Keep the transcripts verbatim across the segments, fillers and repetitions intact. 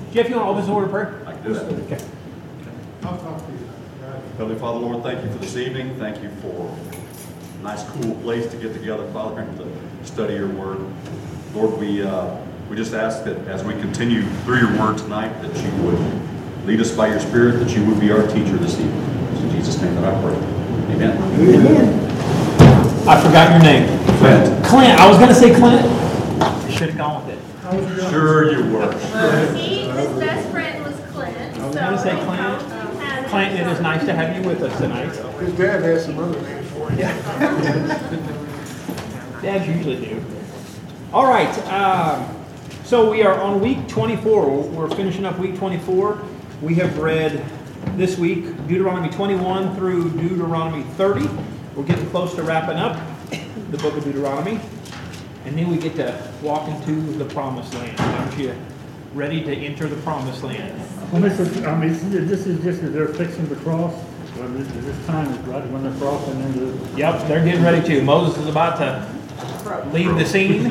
Jeff, you want to open this order of prayer? I can do that. Okay. I'll talk to you. Heavenly Father, Lord, thank you for this evening. Thank you for a nice, cool place to get together, Father, and to study your word. Lord, we uh, we just ask that as we continue through your word tonight, that you would lead us by your Spirit, that you would be our teacher this evening. It's in Jesus' name that I pray. Amen. Amen. I forgot your name. Clint. Clint. I was going to say Clint. I should have gone with it. Sure you were. Well, he, his best friend was Clint. I was so going to say he Clint. had it. Clint, it is nice to have you with us tonight. His dad has some other names for him. Dads usually do. All right. Um, so we are on week twenty-four. We're finishing up week twenty-four. We have read this week Deuteronomy twenty-one through Deuteronomy thirty. We're getting close to wrapping up the book of Deuteronomy. And then we get to walk into the promised land. Aren't you ready to enter the promised land? Well, this is, I mean, this is just that they're fixing the cross. Well, this, this time is right when they're crossing into. Yep, they're getting ready to. Moses is about to leave the scene.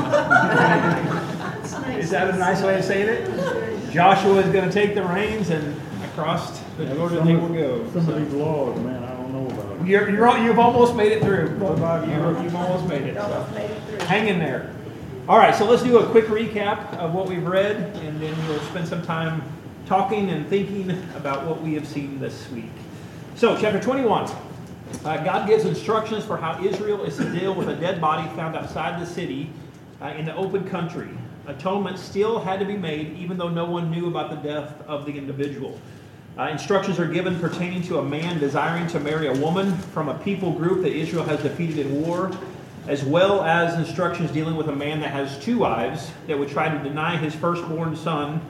Is that a nice way of saying it? Joshua is going to take the reins and across the Jordan they will go. Some So. of these laws, man, I don't know about them. You're, you're, you've almost made it through. Both of you, you've almost made it. So. Hang in there. All right, so let's do a quick recap of what we've read, and then we'll spend some time talking and thinking about what we have seen this week. So, chapter twenty-one. Uh, God gives instructions for how Israel is to deal with a dead body found outside the city uh, in the open country. Atonement still had to be made, even though no one knew about the death of the individual. Uh, instructions are given pertaining to a man desiring to marry a woman from a people group that Israel has defeated in war, as well as instructions dealing with a man that has two wives that would try to deny his firstborn son.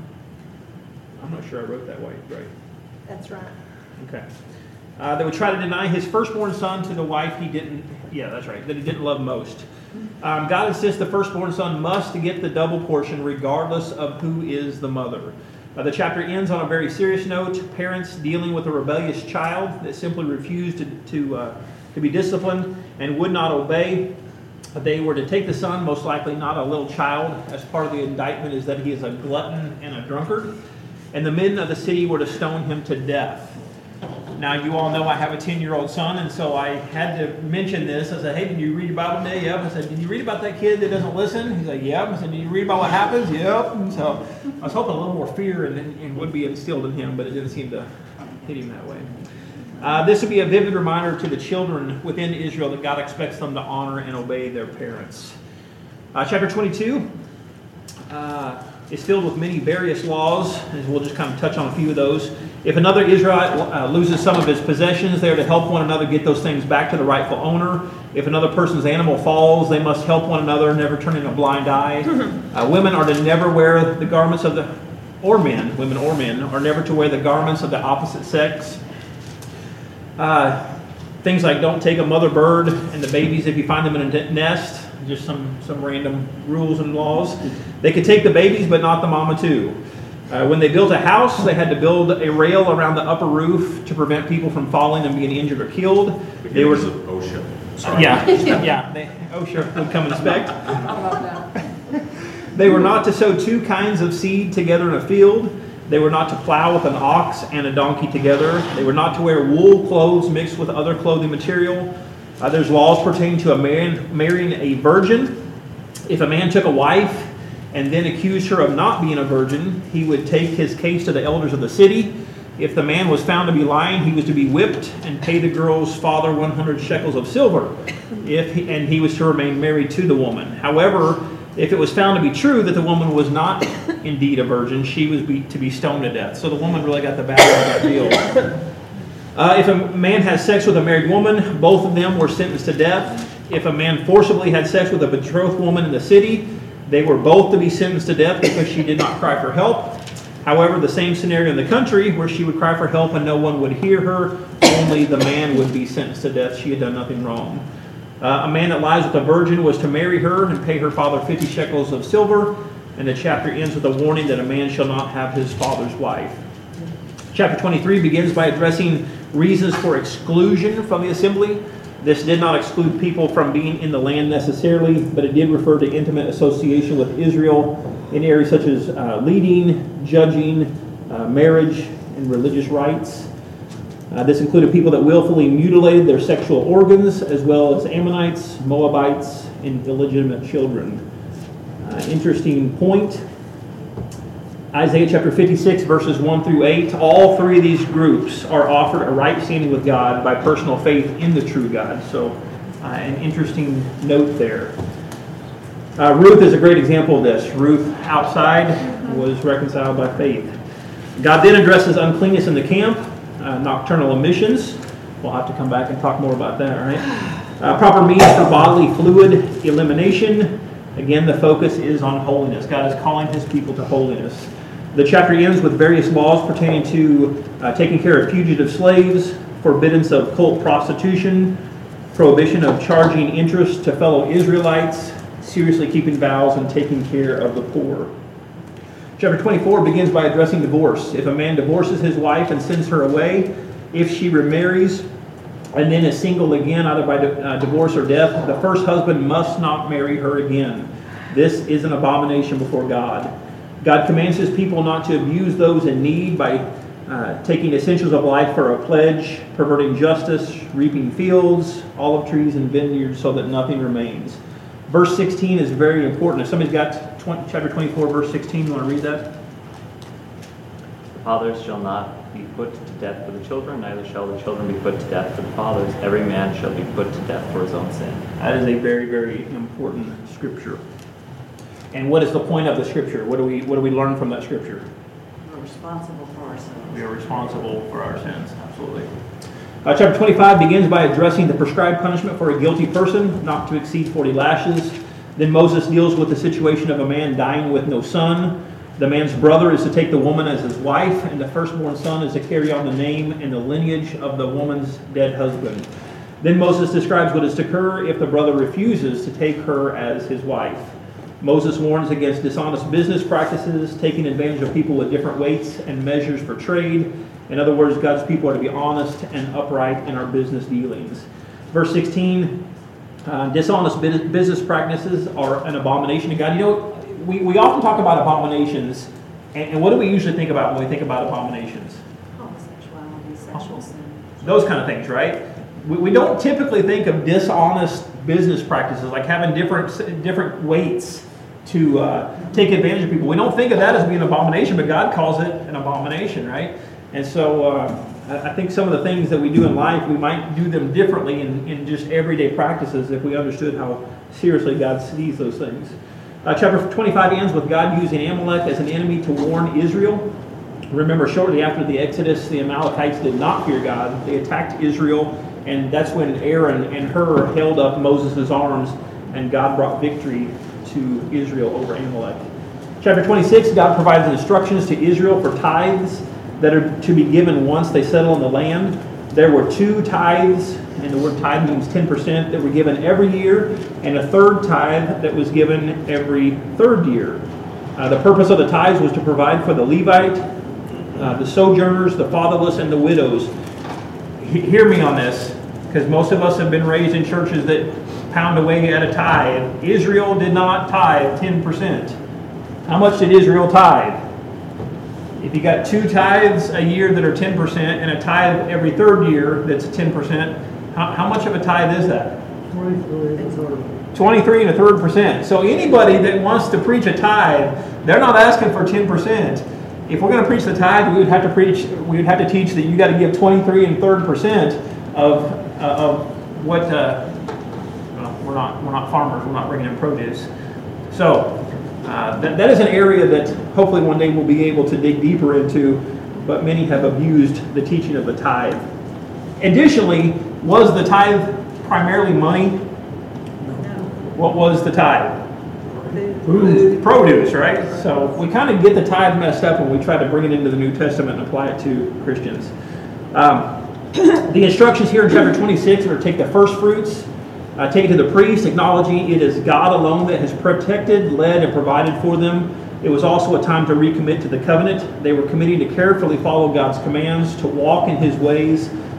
I'm not sure I wrote that way, right? That's right. Okay. Uh, that would try to deny his firstborn son to the wife he didn't, yeah, that's right, that he didn't love most. Um, God insists the firstborn son must get the double portion regardless of who is the mother. Uh, the chapter ends on a very serious note. Parents dealing with a rebellious child that simply refused to, to, uh, to be disciplined and would not obey. They were to take the son, most likely not a little child, as part of the indictment is that he is a glutton and a drunkard. And the men of the city were to stone him to death. Now, you all know I have a ten-year-old son, and so I had to mention this. I said, hey, did you read your Bible today? Yep. I said, did you read about that kid that doesn't listen? He's like, yep. I said, did you read about what happens? Yep. And so I was hoping a little more fear and, and would be instilled in him, but it didn't seem to hit him that way. Uh, this would be a vivid reminder to the children within Israel that God expects them to honor and obey their parents. Uh, chapter twenty-two uh, is filled with many various laws, and we'll just kind of touch on a few of those. If another Israelite uh, loses some of his possessions, they are to help one another get those things back to the rightful owner. If another person's animal falls, they must help one another, never turning a blind eye. Uh, women are to never wear the garments of the, or men, women or men, are never to wear the garments of the opposite sex. Uh, things like don't take a mother bird and the babies if you find them in a nest. Just some, some random rules and laws. They could take the babies, but not the mama too. Uh, when they built a house, they had to build a rail around the upper roof to prevent people from falling and being injured or killed. They were OSHA. Sorry. Yeah, yeah. They, OSHA would come inspect. They were not to sow two kinds of seed together in a field. They were not to plow with an ox and a donkey together. They were not to wear wool clothes mixed with other clothing material. Uh, there's laws pertaining to a man marrying a virgin. If a man took a wife and then accused her of not being a virgin, he would take his case to the elders of the city. If the man was found to be lying, he was to be whipped and pay the girl's father one hundred shekels of silver, if he, and he was to remain married to the woman. However, if it was found to be true that the woman was not indeed a virgin, she was be, to be stoned to death. So the woman really got the bad end of that deal. Uh, if a man has sex with a married woman, both of them were sentenced to death. If a man forcibly had sex with a betrothed woman in the city, they were both to be sentenced to death because she did not cry for help. However, the same scenario in the country where she would cry for help and no one would hear her, only the man would be sentenced to death. She had done nothing wrong. Uh, a man that lies with a virgin was to marry her and pay her father fifty shekels of silver. And the chapter ends with a warning that a man shall not have his father's wife. Chapter twenty-three begins by addressing reasons for exclusion from the assembly. This did not exclude people from being in the land necessarily, but it did refer to intimate association with Israel in areas such as uh, leading, judging, uh, marriage, and religious rites. Uh, this included people that willfully mutilated their sexual organs, as well as Ammonites, Moabites, and illegitimate children. Uh, interesting point. Isaiah chapter fifty-six, verses one through eight. All three of these groups are offered a right standing with God by personal faith in the true God. So, uh, an interesting note there. Uh, Ruth is a great example of this. Ruth, outside, was reconciled by faith. God then addresses uncleanness in the camp, uh, nocturnal emissions. We'll have to come back and talk more about that, all right? Uh, proper means for bodily fluid elimination. Again, the focus is on holiness. God is calling his people to holiness. The chapter ends with various laws pertaining to uh, taking care of fugitive slaves, forbiddance of cult prostitution, prohibition of charging interest to fellow Israelites, seriously keeping vows, and taking care of the poor. Chapter twenty-four begins by addressing divorce. If a man divorces his wife and sends her away, if she remarries and then is single again, either by di- uh, divorce or death, the first husband must not marry her again. This is an abomination before God. God commands his people not to abuse those in need by uh, taking essentials of life for a pledge, perverting justice, reaping fields, olive trees, and vineyards so that nothing remains. Verse sixteen is very important. If somebody's got twenty, chapter twenty-four, verse sixteen, you want to read that? The fathers shall not be put to death for the children, neither shall the children be put to death for the fathers. Every man shall be put to death for his own sin. That is a very, very important scripture. And what is the point of the scripture? What do we what do we learn from that scripture? We're responsible for ourselves. We are responsible for our sins. Absolutely. Uh, chapter twenty-five begins by addressing the prescribed punishment for a guilty person, not to exceed forty lashes. Then Moses deals with the situation of a man dying with no son. The man's brother is to take the woman as his wife, and the firstborn son is to carry on the name and the lineage of the woman's dead husband. Then Moses describes what is to occur if the brother refuses to take her as his wife. Moses warns against dishonest business practices, taking advantage of people with different weights and measures for trade. In other words, God's people are to be honest and upright in our business dealings. Verse sixteen, uh, dishonest business practices are an abomination to God. You know, we, we often talk about abominations, and, and what do we usually think about when we think about abominations? Homosexuality, sexual sin. Those kind of things, right? We, we don't typically think of dishonest business practices, like having different different weights to uh, take advantage of people. We don't think of that as being an abomination, but God calls it an abomination, right? And so uh, I, I think some of the things that we do in life, we might do them differently in, in just everyday practices if we understood how seriously God sees those things. Uh, chapter twenty-five ends with God using Amalek as an enemy to warn Israel. Remember, shortly after the Exodus, the Amalekites did not fear God. They attacked Israel, and that's when Aaron and Hur held up Moses' arms, and God brought victory to Israel over Amalek. Chapter twenty-six, God provides instructions to Israel for tithes that are to be given once they settle in the land. There were two tithes, and the word tithe means ten percent, that were given every year, and a third tithe that was given every third year. Uh, the purpose of the tithes was to provide for the Levite, uh, the sojourners, the fatherless, and the widows. He- hear me on this, because most of us have been raised in churches that pound away at a tithe. Israel did not tithe ten percent. How much did Israel tithe? If you got two tithes a year that are ten percent and a tithe every third year that's ten percent, how, how much of a tithe is that? Twenty-three and a third. twenty-three and a third percent. So anybody that wants to preach a tithe, they're not asking for ten percent. If we're going to preach the tithe, we would have to preach, we would have to teach that you got to give twenty-three and a third percent of uh, of what. Uh, well, we're not we're not farmers. We're not bringing in produce. So. Uh, that, that is an area that hopefully one day we'll be able to dig deeper into, but many have abused the teaching of the tithe. Additionally, was the tithe primarily money? What was the tithe? Food. Produce, right? So we kind of get the tithe messed up when we try to bring it into the New Testament and apply it to Christians. Um, the instructions here in chapter twenty-six are to take the first fruits, Uh, take it to the priest, acknowledging it is God alone that has protected, led, and provided for them. It was also a time to recommit to the covenant. They were committing to carefully follow God's commands, to walk in his ways,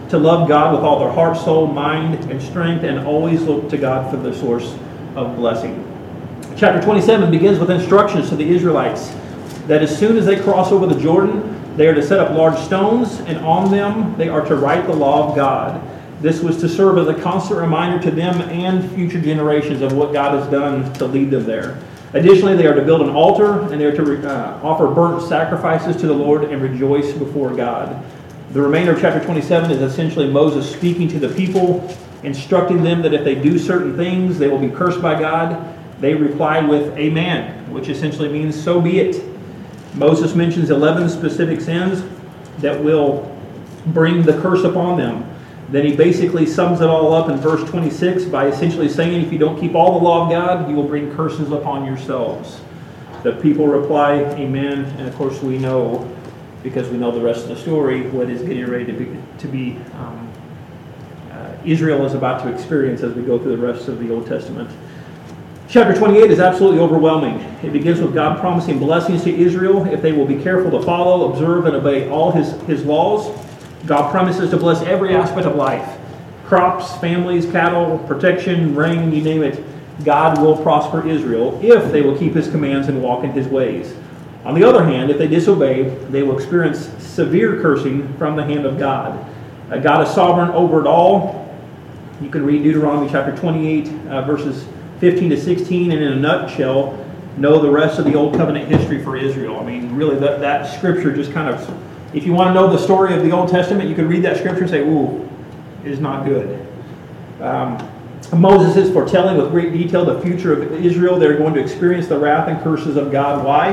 to love God with all their heart, soul, mind, and strength, and always look to God for the source of blessing. Chapter twenty-seven begins with instructions to the Israelites that as soon as they cross over the Jordan, they are to set up large stones, and on them they are to write the law of God. This was to serve as a constant reminder to them and future generations of what God has done to lead them there. Additionally, they are to build an altar, and they are to uh, offer burnt sacrifices to the Lord and rejoice before God. The remainder of chapter twenty-seven is essentially Moses speaking to the people, instructing them that if they do certain things, they will be cursed by God. They reply with amen, which essentially means so be it. Moses mentions eleven specific sins that will bring the curse upon them. Then he basically sums it all up in verse twenty-six by essentially saying, if you don't keep all the law of God, you will bring curses upon yourselves. The people reply, amen, and of course we know, because we know the rest of the story, what is getting ready to be, to be um, uh, Israel is about to experience as we go through the rest of the Old Testament. Chapter twenty-eight is absolutely overwhelming. It begins with God promising blessings to Israel if they will be careful to follow, observe, and obey all his, his laws. God promises to bless every aspect of life. Crops, families, cattle, protection, rain, you name it. God will prosper Israel if they will keep his commands and walk in his ways. On the other hand, if they disobey, they will experience severe cursing from the hand of God. Uh, God is sovereign over it all. You can read Deuteronomy chapter twenty-eight, uh, verses fifteen to sixteen, and in a nutshell, know the rest of the Old Covenant history for Israel. I mean, really, that, that scripture just kind of, if you want to know the story of the Old Testament, you can read that scripture and say, ooh, it is not good. Um, Moses is foretelling with great detail the future of Israel. They're going to experience the wrath and curses of God. Why?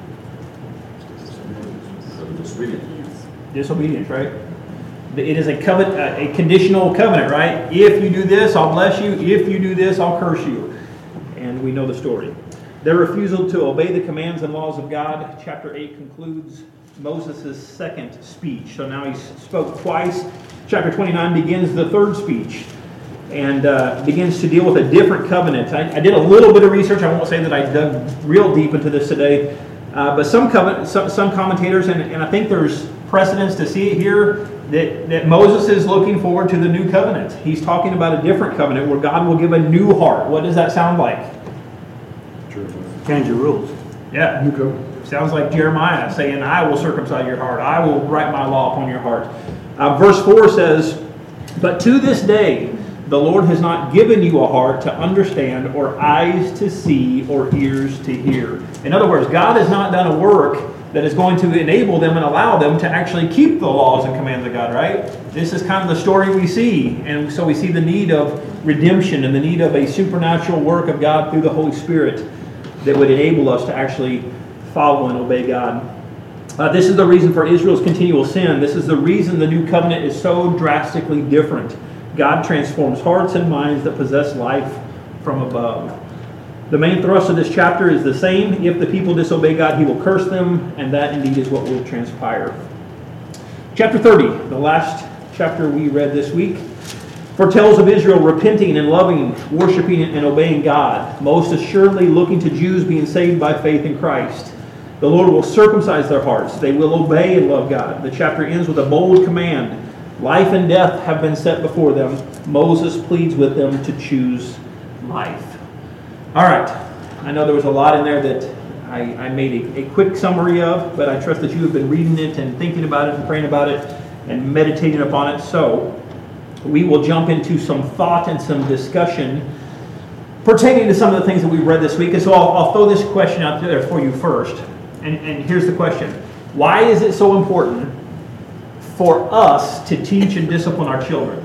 Disobedience. Disobedience, right? It is a covenant, a conditional covenant, right? If you do this, I'll bless you. If you do this, I'll curse you. And we know the story. Their refusal to obey the commands and laws of God, chapter eight concludes Moses' second speech. So now he's spoke twice. Chapter twenty-nine begins the third speech and uh, begins to deal with a different covenant. I, I did a little bit of research. I won't say that I dug real deep into this today. Uh, but some, covenant, some some commentators, and, and I think there's precedence to see it here, that, that Moses is looking forward to the new covenant. He's talking about a different covenant where God will give a new heart. What does that sound like? Change your rules. Yeah. You go. Sounds like Jeremiah saying, I will circumcise your heart. I will write my law upon your heart. Uh, verse four says, but to this day, the Lord has not given you a heart to understand, or eyes to see, or ears to hear. In other words, God has not done a work that is going to enable them and allow them to actually keep the laws and commands of God, right? This is kind of the story we see. And so we see the need of redemption and the need of a supernatural work of God through the Holy Spirit that would enable us to actually follow and obey God. Uh, this is the reason for Israel's continual sin. This is the reason the new covenant is so drastically different. God transforms hearts and minds that possess life from above. The main thrust of this chapter is the same. If the people disobey God, he will curse them, and that indeed is what will transpire. Chapter thirty, the last chapter we read this week, foretells of Israel repenting and loving, worshiping and obeying God, most assuredly looking to Jews being saved by faith in Christ. The Lord will circumcise their hearts. They will obey and love God. The chapter ends with a bold command. Life and death have been set before them. Moses pleads with them to choose life. All right. I know there was a lot in there that I, I made a, a quick summary of, but I trust that you have been reading it and thinking about it and praying about it and meditating upon it. So we will jump into some thought and some discussion pertaining to some of the things that we've read this week. And so I'll, I'll throw this question out there for you first. And, and here's the question. Why is it so important for us to teach and discipline our children?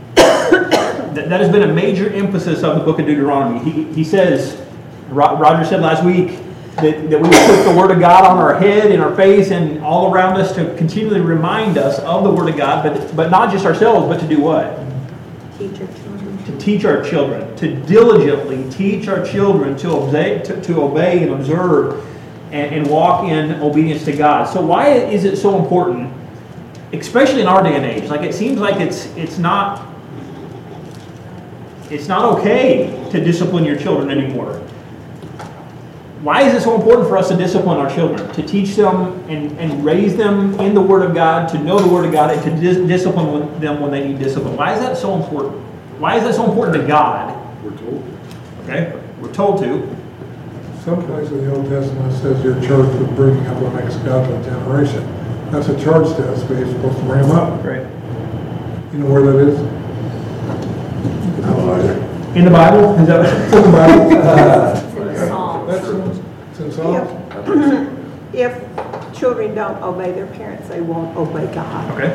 that, that has been a major emphasis of the book of Deuteronomy. He, he says, Roger said last week, that, that we would put the Word of God on our head, in our face, and all around us to continually remind us of the Word of God, but, but not just ourselves, but to do what? Teach our children. To teach our children, to diligently teach our children to obey, to, to obey and observe and, and walk in obedience to God. So why is it so important, especially in our day and age? Like, it seems like it's it's not it's not okay to discipline your children anymore. why is it so important for us to discipline our children, to teach them and, and raise them in the Word of God, to know the Word of God, and to dis discipline when, them when they need discipline? Why is that so important? Why is that so important to God? We're told. Okay, we're told to. Some place in the Old Testament says you're charged with bringing up the next godly generation. That's a charge to us, but you're supposed to bring them up. Right. You know where that is? I don't know either. In the Bible? Is that In the Bible? Psalms. That's in- it's in Psalms. If children don't obey their parents, they won't obey God. okay?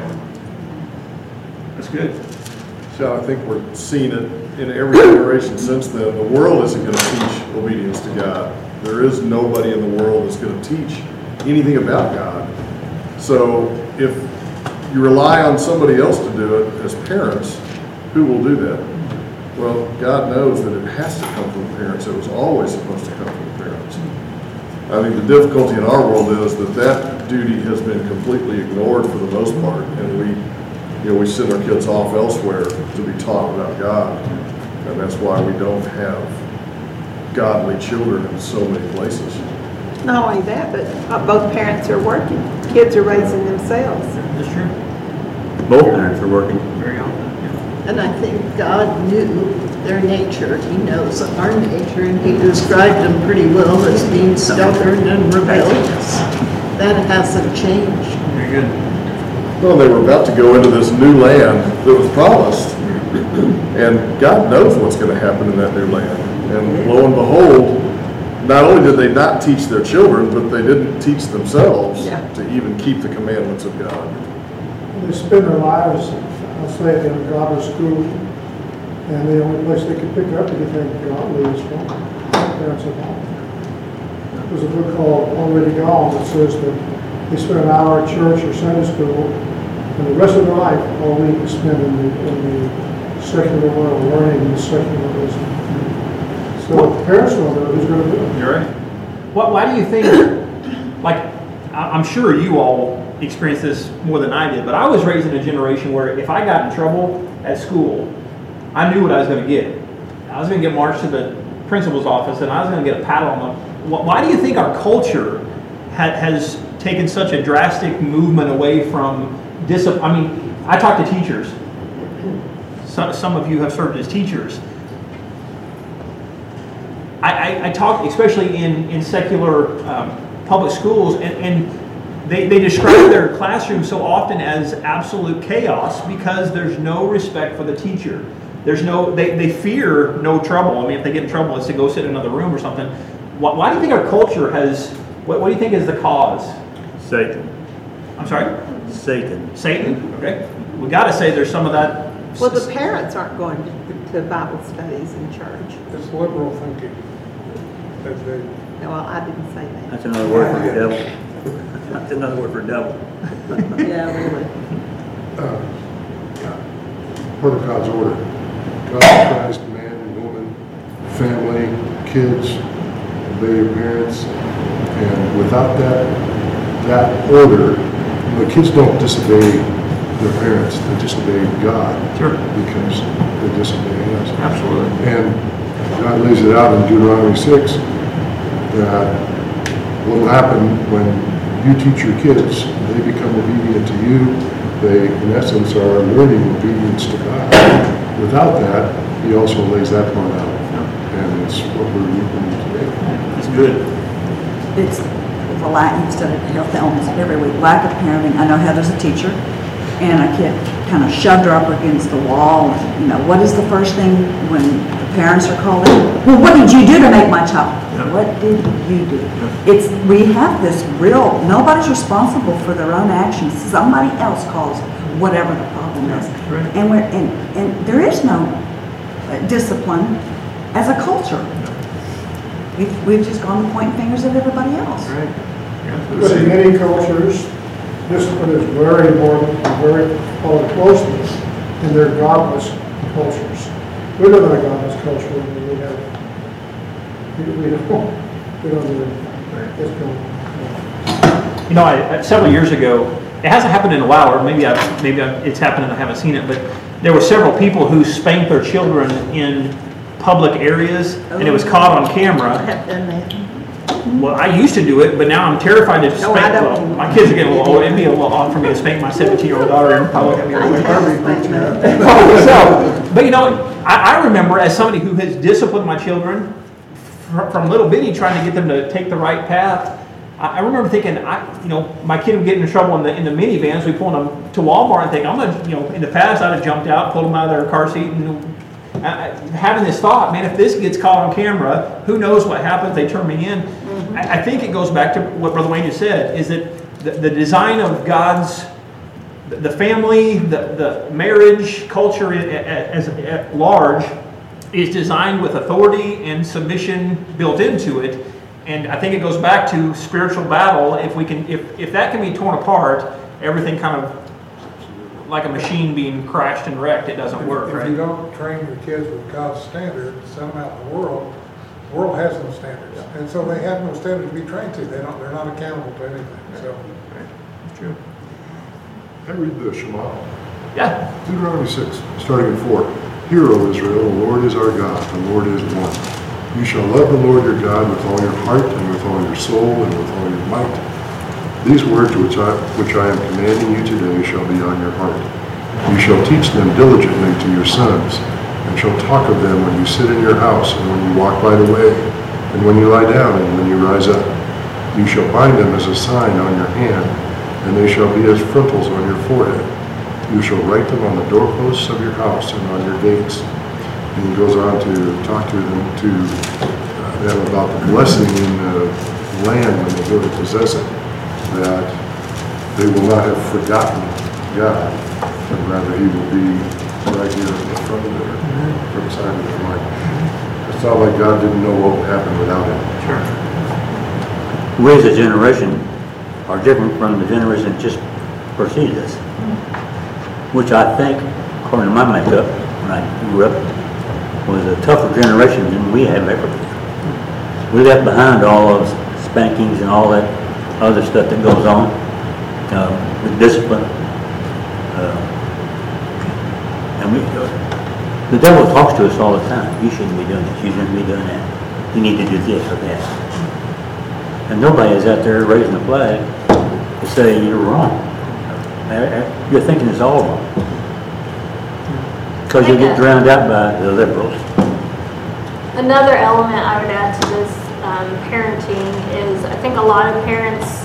That's good. So I think we're seeing it in every generation since then. The world isn't going to teach obedience to God. There is nobody in the world that's going to teach anything about God. So if you rely on somebody else to do it as parents, who will do that? Well, God knows that it has to come from the parents. It was always supposed to come from the parents. I think the difficulty in our world is that that duty has been completely ignored for the most part, and we, you know, we send our kids off elsewhere to be taught about God, and that's why we don't have godly children in so many places. Not only that, but uh, both parents are working. Kids are raising themselves. That's true. Both parents are working. Very often. And I think God knew their nature. He knows our nature, and He described them pretty well as being stubborn and rebellious. That hasn't changed. Very good. Well, they were about to go into this new land that was promised, and God knows what's going to happen in that new land. And lo and behold, not only did they not teach their children, but they didn't teach themselves Yeah. to even keep the commandments of God. They spend their lives, I'll say, in a godless school, and the only place they can pick up anything godly is from parents at home. There's a book called Already Gone that says that they spend an hour at church or Sunday school, and the rest of their life, all week, is spent in the, in the secular world, learning the secular wisdom. So if parents don't do it, who's going to do it? You're right. What, why do you think, like, I- I'm sure you all experienced this more than I did, but I was raised in a generation where if I got in trouble at school, I knew what I was going to get. I was going to get marched to the principal's office, and I was going to get a pat on the... Wh- Why do you think our culture ha- has taken such a drastic movement away from discipline? I mean, I talk to teachers. Some, some of you have served as teachers. I, I, I talk, especially in, in secular um, public schools, and, and they, they describe their classroom so often as absolute chaos because there's no respect for the teacher. There's no, they, they fear no trouble. I mean, if they get in trouble, it's to go sit in another room or something. Why, why do you think our culture has, what, what do you think is the cause? Satan. I'm sorry? Satan. Satan? Okay. We got to say there's some of that. Well, the parents aren't going to, to Bible studies in church. It's liberal thinking. That they, No, well, I didn't say that. That's another word for devil. That's another word for devil. Yeah, really. uh, part of God's order. God Christ, man and woman, family, kids, obey your parents, and without that that order, the kids don't disobey their parents; they disobey God. Sure. Because they disobey us. Absolutely. And God lays it out in Deuteronomy six that what will happen when you teach your kids, they become obedient to you. They, in essence, are learning obedience to God. Without that, He also lays that part out. And it's what we're reaping today. It's good. It's the lack, you study health elements every week, lack of parenting. I know Heather's a teacher, and a kid kind of shoved her up against the wall. And, you know, what is the first thing when the parents are called in? Well, what did you do to make my child? Yeah. What did you do? It's, we have this real, nobody's responsible for their own actions. Somebody else caused whatever the problem is. Right. And we're, and, and there is no uh, discipline as a culture. We've, we've just gone to pointing fingers at everybody else. Right. But in many cultures, discipline is very important and very called closeness in their godless cultures. We live in a godless culture and we have, we, we don't, we don't do it. It's going. You know, I, I- several years ago, it hasn't happened in a while, or maybe I, maybe I, it's happened and I haven't seen it, but there were several people who spanked their children in public areas, and it was caught on I camera. have done that. well, I used to do it, but now I'm terrified to No, spank. I don't Well, anymore. my kids are getting a little old. It'd be a little odd for me to spank my seventeen-year-old daughter and probably look at me like that. So, but you know, I, I remember as somebody who has disciplined my children fr- from little bitty, trying to get them to take the right path. I I remember thinking, I, you know, my kid would get in trouble in the in the minivans. We pulled them to Walmart and think, I'm gonna, you know, in the past I'd have jumped out, pulled them out of their car seat, and uh, having this thought, man, if this gets caught on camera, who knows what happens? They turn me in. Mm-hmm. I, I think it goes back to what Brother Wayne just said: is that the, the design of God's the family, the the marriage culture as at large is designed with authority and submission built into it. And I think it goes back to spiritual battle. If we can, if, if that can be torn apart, everything kind of like a machine being crashed and wrecked, it doesn't work, If you right? don't train your kids with God's standard, send them out in the world, the world has no standards. And so they have no standard to be trained to. They don't, they're not accountable to anything, so. It's true. I read the Shema. Yeah. Deuteronomy six, starting at four. Hear, O Israel, the Lord is our God, the Lord is one. You shall love the Lord your God with all your heart and with all your soul and with all your might. These words which I, which I am commanding you today shall be on your heart. You shall teach them diligently to your sons, and shall talk of them when you sit in your house, and when you walk by the way, and when you lie down, and when you rise up. You shall bind them as a sign on your hand, and they shall be as frontals on your forehead. You shall write them on the doorposts of your house and on your gates. And he goes on to talk to them, to uh, them about the blessing in the land when they go to possess it, that they will not have forgotten God, but rather he will be right here in the front of their, front side of their mind. It's not like God didn't know what would happen without him. Sure. We as a generation are different from the generation that just preceded us, which I think, according to my makeup, when I grew up, was a tougher generation than we have ever been. We left behind all those spankings and all that other stuff that goes on, uh, with discipline. Uh, and we, uh, the devil talks to us all the time. You shouldn't be doing this. You shouldn't be doing that. You need to do this or that. And nobody is out there raising a flag to say you're wrong. Your thinking is all wrong. Because you get drowned out by the liberals. Another element I would add to this um, parenting is I think a lot of parents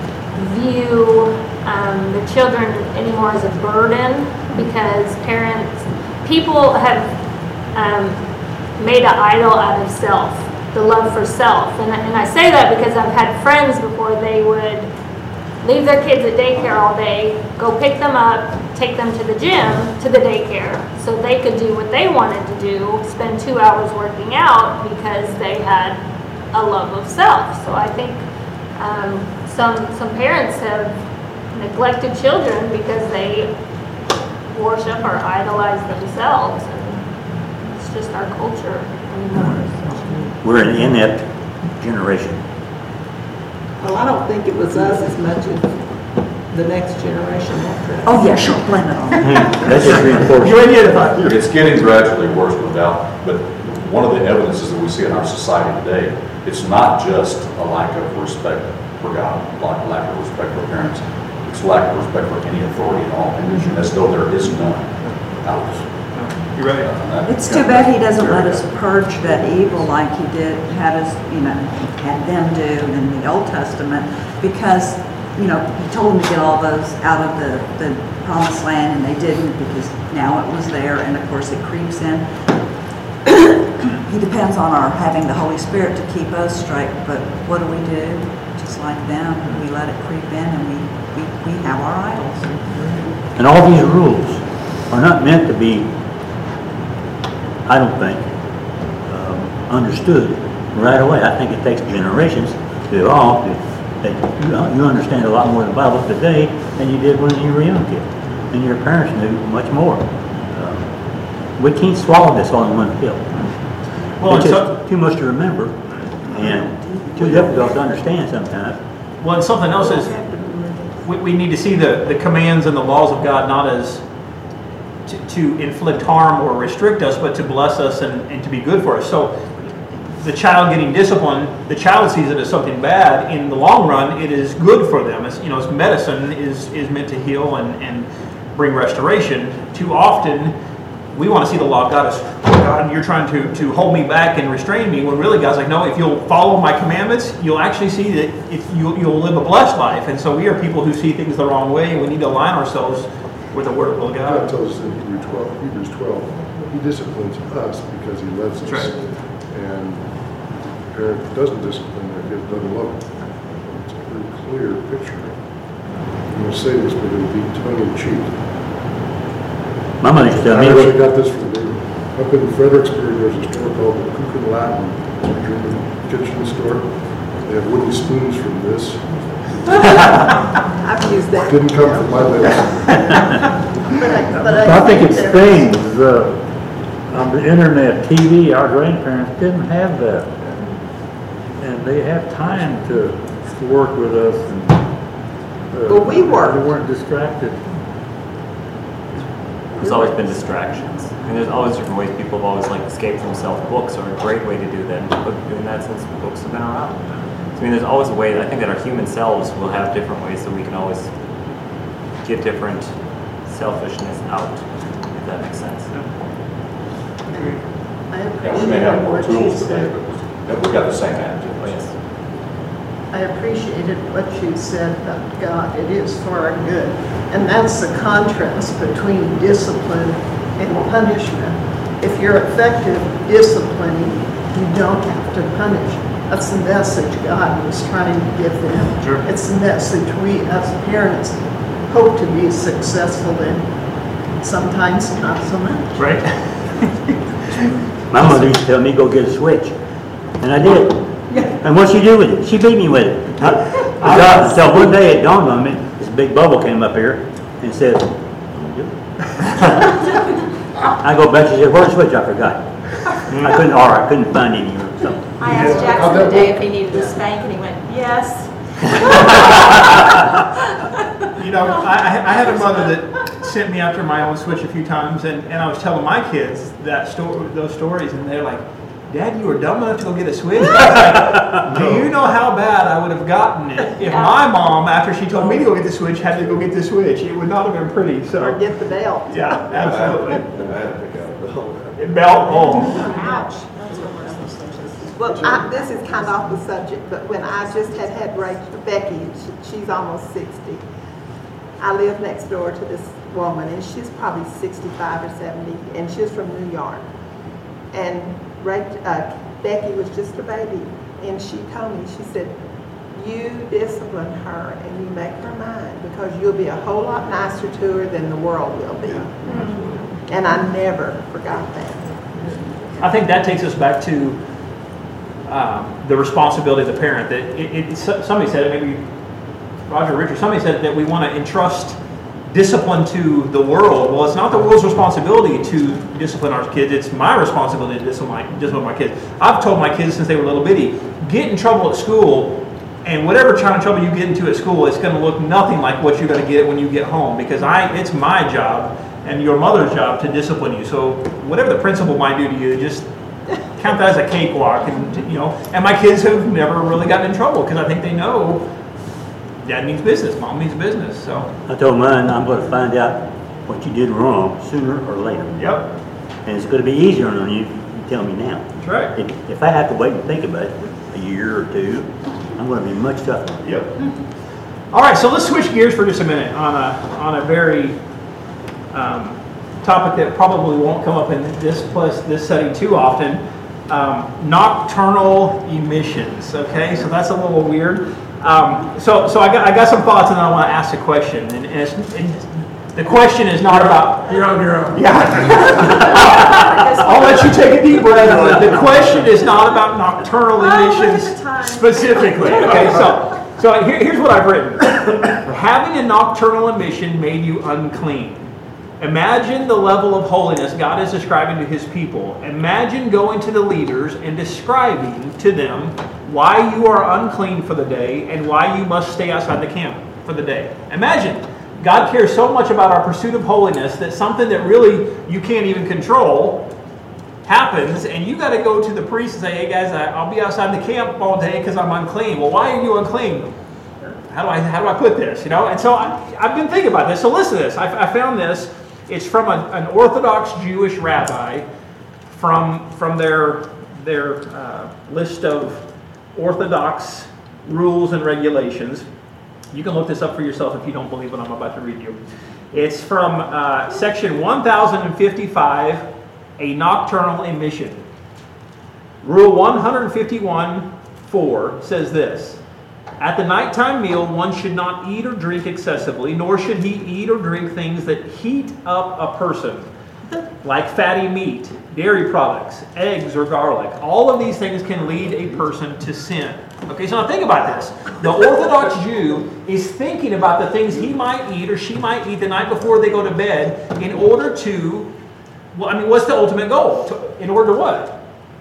view um, the children anymore as a burden because parents, people have um, made an idol out of self, the love for self. And, and I say that because I've had friends before they would leave their kids at daycare all day, go pick them up, take them to the gym, to the daycare, so they could do what they wanted to do, spend two hours working out because they had a love of self. So I think um, some some parents have neglected children because they worship or idolize themselves, and it's just our culture anymore. So. We're an inept generation. Well, I don't think it was us as much as the next generation after us. Oh, yeah, sure, blame it on them. That's just reinforced. You identify. It's getting gradually worse, no doubt, but one of the evidences that we see in our society today, it's not just a lack of respect for God, lack, lack of respect for parents. It's lack of respect for any authority at all, and as though there is none out. You're right. Uh, It's too bad he doesn't let us purge that evil like he did, had us, you know, had them do in the Old Testament, because, you know, he told them to get all those out of the, the promised land, and they didn't, because now it was there, and of course it creeps in. He depends on our having the Holy Spirit to keep us straight, but what do we do? Just like them, we let it creep in, and we, we, we have our idols. And all these rules are not meant to be, I don't think, um, understood right away. I think it takes generations to evolve. To, that you, you understand a lot more of the Bible today than you did when you were a young kid. And your parents knew much more. Uh, we can't swallow this all in one pill. Well, it's and just so, too much to remember and too difficult to understand sometimes. well, and something else is we, we need to see the, the commands and the laws of God not as to, to inflict harm or restrict us, but to bless us and, and to be good for us. So the child getting disciplined, the child sees it as something bad. In the long run, it is good for them. It's, you know, it's medicine is, is meant to heal and, and bring restoration. Too often, we want to see the law of God as, God, you're trying to, to hold me back and restrain me, when really God's like, no, if you'll follow my commandments, you'll actually see that if you, you'll live a blessed life. And so we are people who see things the wrong way, and we need to align ourselves with the Word of God God. tells us in Hebrews twelve, Hebrews twelve, He disciplines us because He loves us. That's right. And the parent that doesn't discipline their kids doesn't love them. It's a pretty clear picture. I'm going to say this, but it'll be tongue in cheek. My mother used to tell I me, actually got this from the, up in Fredericksburg, there's a store called the Cook and Latin, it's a German kitchen store. They have wooden spoons from this. I've used that. Didn't come from my lips. But I, but I think it's there's- things, uh, on the internet, T V, our grandparents didn't have that. And they had time to, to work with us. And, uh, Well, we worked. They weren't distracted. There's always been distractions. I mean, there's always different ways people have always like escaped from self. Books are a great way to do that. But doing that since books have been around. So, I mean, there's always a way. I think that our human selves will have different ways that we can always get different selfishness out. If that makes sense. I Yeah, we may have appreciated more what you tools today, said. but we got the same attitude. Oh, yes. I appreciated what you said about God. It is for our good. And that's the contrast between discipline and punishment. If you're effective disciplining, you don't have to punish. That's the message God was trying to give them. Sure. It's the message we as parents hope to be successful in. Sometimes not so much. Right? my mother used to tell me, go get a switch. And I did. And what'd she do with it? She beat me with it. I, I got, until one day it dawned on me, this big bubble came up here and said, I go back, she said, where's the switch? I forgot. I couldn't, or I couldn't find any or something. I asked How'd Jackson that today work? if he needed a spank, and he went, yes. You know, I, I I had a mother that sent me after my own switch a few times, and, and I was telling my kids that story, those stories, and they're like, Dad, you were dumb enough to go get a switch? I was like, do you know how bad I would have gotten it if my mom, after she told me to go get the switch, had to go get the switch? It would not have been pretty. So Or get the belt. yeah, absolutely. I had to pick out a bell. Belt, oh, Ouch. Well, I, this is kind of off the subject, but when I just had had Rachel, Becky, she, she's almost sixty. I live next door to this woman, and she's probably sixty-five or seventy, and she's from New York. And Rachel, uh, Becky was just a baby, and she told me, she said, you discipline her and you make her mine, because you'll be a whole lot nicer to her than the world will be. Mm-hmm. And I never forgot that. I think that takes us back to um, the responsibility of the parent. That it, it, somebody said it, maybe Roger or Richard, somebody said that we want to entrust discipline to the world. Well, it's not the world's responsibility to discipline our kids. It's my responsibility to discipline my, discipline my kids. I've told my kids since they were little bitty, get in trouble at school, and whatever kind of trouble you get into at school, it's going to look nothing like what you're going to get when you get home, because I, it's my job and your mother's job to discipline you. So whatever the principal might do to you, just count that as a cakewalk. And you know, and my kids have never really gotten in trouble because I think they know Dad means business, Mom means business. So I told mine, I'm going to find out what you did wrong sooner or later. yep, And it's going to be easier on you if you tell me now. that's right. If, if I have to wait and think about it a year or two, I'm going to be much tougher. Yep. All right, so let's switch gears for just a minute on a on a very um, topic that probably won't come up in this plus this setting too often. Um, nocturnal emissions. Okay, so that's a little weird. Um, so so I got I got some thoughts, and then I want to ask a question. And, and, it's, and the question is not about You're on your own. yeah. I'll let you take a deep breath. The question is not about nocturnal emissions specifically. Okay, so so here, here's what I've written. Having a nocturnal emission made you unclean. Imagine the level of holiness God is describing to his people. Imagine going to the leaders and describing to them why you are unclean for the day and why you must stay outside the camp for the day. Imagine. God cares so much about our pursuit of holiness that something that really you can't even control, happens, and you got to go to the priest and say, hey guys, I, I'll be outside the camp all day because I'm unclean. Well, why are you unclean? How do I how do I put this? You know, and so I, I've been thinking about this. So listen to this. I, I found this. It's from a, an Orthodox Jewish rabbi from from their their uh, list of Orthodox rules and regulations. You can look this up for yourself if you don't believe what I'm about to read you. It's from uh, section one thousand fifty-five, a nocturnal emission. Rule one fifty-one four says this: at the nighttime meal, one should not eat or drink excessively, nor should he eat or drink things that heat up a person, like fatty meat, dairy products, eggs, or garlic. All of these things can lead a person to sin. Okay, so now think about this. The Orthodox Jew is thinking about the things he might eat or she might eat the night before they go to bed in order to, well, I mean, what's the ultimate goal? To, in order to what?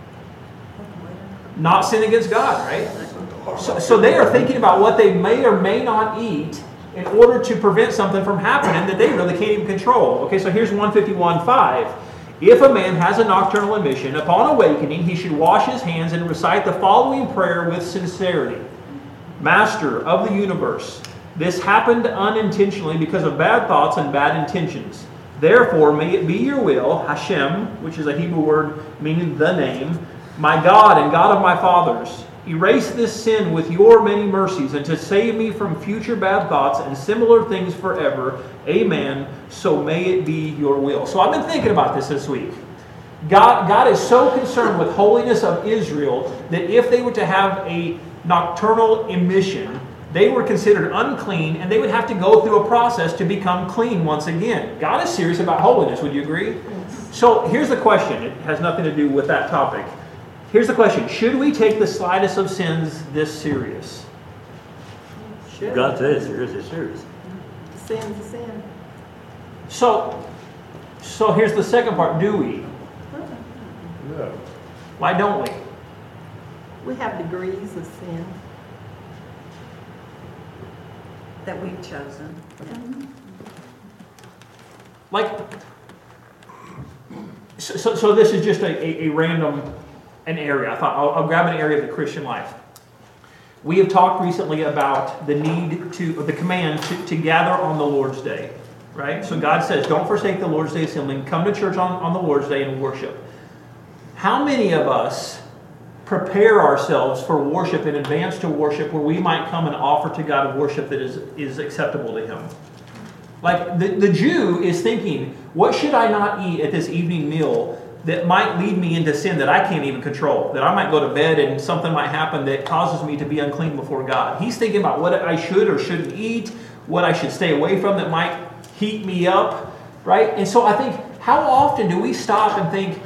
Not sin against God, right? So, so they are thinking about what they may or may not eat in order to prevent something from happening that they really can't even control. Okay, so here's one fifty-one five. If a man has a nocturnal emission, upon awakening, he should wash his hands and recite the following prayer with sincerity. Master of the universe, this happened unintentionally because of bad thoughts and bad intentions. Therefore, may it be your will, Hashem, which is a Hebrew word meaning the name, my God and God of my fathers, erase this sin with your many mercies and to save me from future bad thoughts and similar things forever. Amen. So may it be your will. So I've been thinking about this this week. God, God is so concerned with holiness of Israel that if they were to have a nocturnal emission, they were considered unclean and they would have to go through a process to become clean once again. God is serious about holiness. Would you agree? So here's the question. It has nothing to do with that topic. Here's the question. Should we take the slightest of sins this serious? Should. God says it's serious, it's serious. Sin's a sin. So, so here's the second part. Do we? No. Why don't we? We have degrees of sin. That we've chosen. Like, so, so, so this is just a, a, a random an area. I thought I'll, I'll grab an area of the Christian life. We have talked recently about the need to, the command to, to gather on the Lord's Day, right? So God says, don't forsake the Lord's Day assembling. Come to church on, on the Lord's Day and worship. How many of us prepare ourselves for worship in advance to worship where we might come and offer to God a worship that is, is acceptable to Him? Like the, the Jew is thinking, what should I not eat at this evening meal that might lead me into sin that I can't even control? That I might go to bed and something might happen that causes me to be unclean before God. He's thinking about what I should or shouldn't eat, what I should stay away from that might heat me up, right? And so I think, how often do we stop and think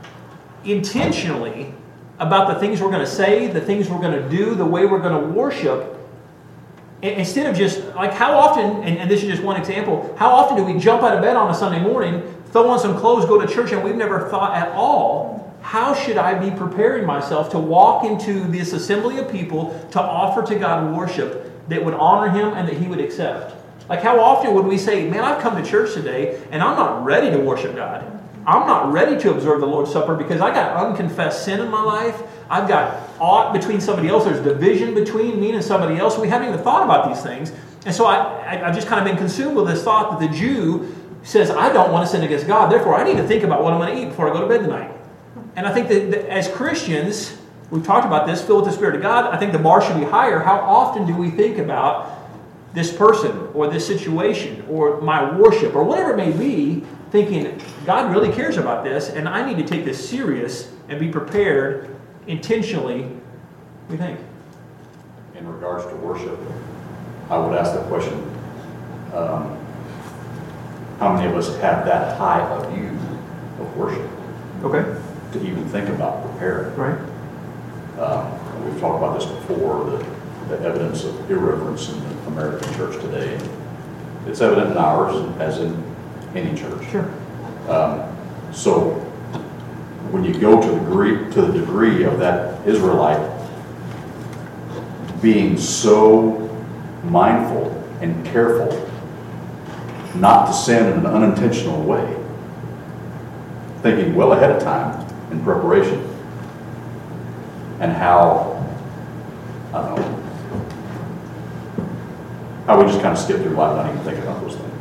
intentionally about the things we're going to say, the things we're going to do, the way we're going to worship, instead of just, like how often, and, and this is just one example, how often do we jump out of bed on a Sunday morning, throw on some clothes, go to church, and we've never thought at all, how should I be preparing myself to walk into this assembly of people to offer to God worship that would honor Him and that He would accept? Like how often would we say, man, I've come to church today and I'm not ready to worship God. I'm not ready to observe the Lord's Supper because I got unconfessed sin in my life. I've got aught between somebody else. There's division between me and somebody else. We haven't even thought about these things. And so I, I, I've just kind of been consumed with this thought that the Jew says, I don't want to sin against God. Therefore, I need to think about what I'm going to eat before I go to bed tonight. And I think that, that as Christians, we've talked about this, filled with the Spirit of God, I think the bar should be higher. How often do we think about this person or this situation or my worship or whatever it may be, thinking, God really cares about this and I need to take this serious and be prepared intentionally? What do you think? In regards to worship, I would ask the question, um, how many of us have that type of view of worship? Okay. To even think about preparing. Right. Um, we've talked about this before, the, the evidence of irreverence in the American church today. It's evident in ours as in any church. Sure. Um, so when you go to the degree, to the degree of that Israelite being so mindful and careful not to sin in an unintentional way, thinking well ahead of time, in preparation, and how, I don't know, how we just kind of skip through life not even thinking about those things.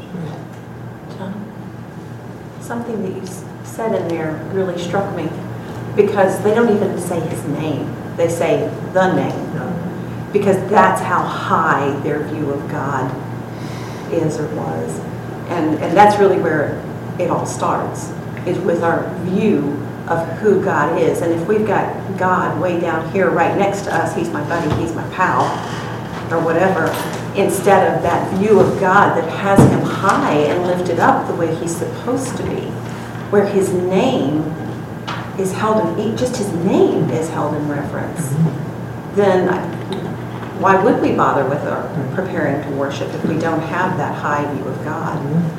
Something that you s- said in there really struck me, because they don't even say his name. They say the name, because that's how high their view of God is or was. And, and that's really where it all starts, is with our view of who God is. And if we've got God way down here right next to us, he's my buddy, he's my pal, or whatever, instead of that view of God that has him high and lifted up the way he's supposed to be, where his name is held in, just his name is held in reverence, then why would we bother with our preparing to worship if we don't have that high view of God?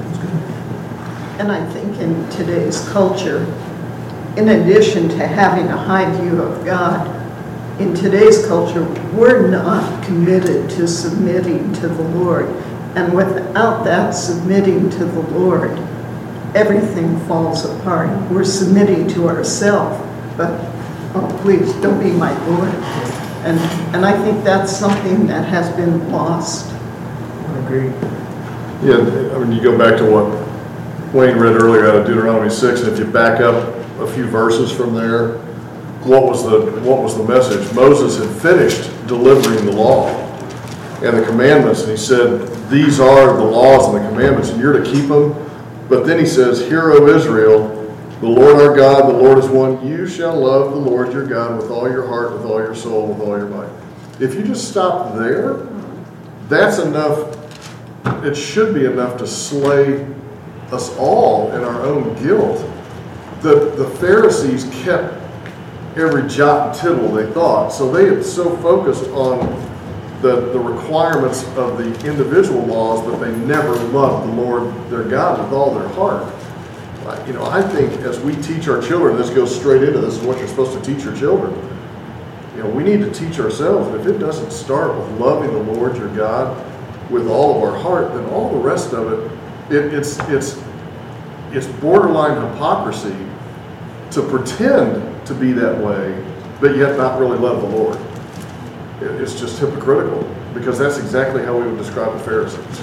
And I think in today's culture, in addition to having a high view of God, in today's culture, we're not committed to submitting to the Lord. And without that submitting to the Lord, everything falls apart. We're submitting to ourselves, but, oh, please, don't be my Lord. And, and I think that's something that has been lost. I agree. Yeah, I mean, you go back to what Wayne read earlier out of Deuteronomy six, and if you back up a few verses from there, what was the what was the message? Moses had finished delivering the law and the commandments, and he said, these are the laws and the commandments, and you're to keep them. But then he says, hear, O Israel, the Lord our God, the Lord is one. You shall love the Lord your God with all your heart, with all your soul, with all your might. If you just stop there, that's enough. It should be enough to slay us all in our own guilt. The, the Pharisees kept every jot and tittle they thought. So they had so focused on the, the requirements of the individual laws, but they never loved the Lord their God with all their heart. You know, I think as we teach our children, this goes straight into this is what you're supposed to teach your children. You know, we need to teach ourselves. And if it doesn't start with loving the Lord your God with all of our heart, then all the rest of it, it it's it's it's borderline hypocrisy to pretend to be that way, but yet not really love the Lord. It, it's just hypocritical, because that's exactly how we would describe the Pharisees.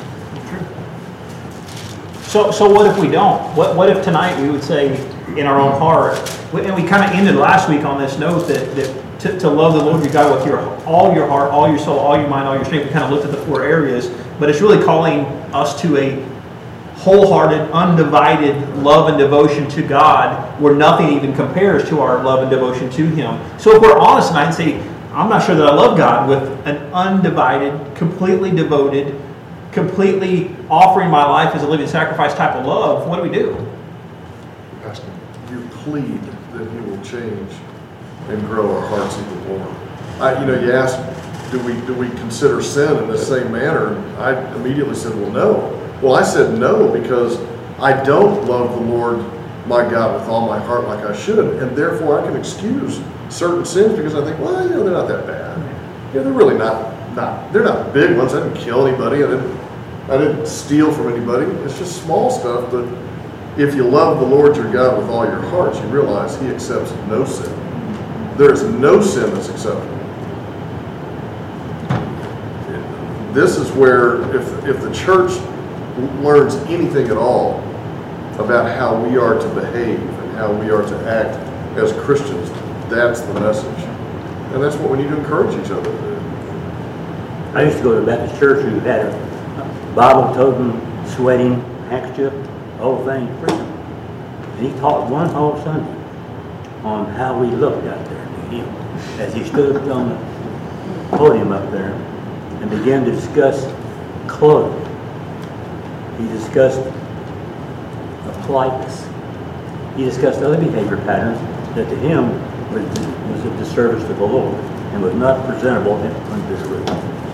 So, so what if we don't? What, what if tonight we would say in our own heart, and we kind of ended last week on this note that, that to, to love the Lord your God with your all your heart, all your soul, all your mind, all your strength. We kind of looked at the four areas, but it's really calling us to a wholehearted, undivided love and devotion to God, where nothing even compares to our love and devotion to Him. So if we're honest tonight and say, I'm not sure that I love God with an undivided, completely devoted, completely offering my life as a living sacrifice type of love, what do we do? You plead that He will change and grow our hearts even more. I, you know, you ask, do we do we consider sin in the same manner? I immediately said, well, no. Well, I said no because I don't love the Lord my God with all my heart like I should, and therefore I can excuse certain sins because I think, well, you know, they're not that bad. Yeah, they're really not not they're not big ones. I didn't kill anybody. I didn't I didn't steal from anybody. It's just small stuff. But if you love the Lord your God with all your heart, you realize He accepts no sin. There is no sin that's acceptable. This is where if if the church learns anything at all about how we are to behave and how we are to act as Christians, that's the message. And that's what we need to encourage each other to do. I used to go to a Baptist church who had a Bible toting, sweating, handkerchief, whole thing, preaching. And he taught one whole Sunday on how we looked out there to him as he stood on the podium up there and began to discuss clothing. He discussed politeness. He discussed other behavior patterns that to him was, was a disservice to the Lord and was not presentable under this roof.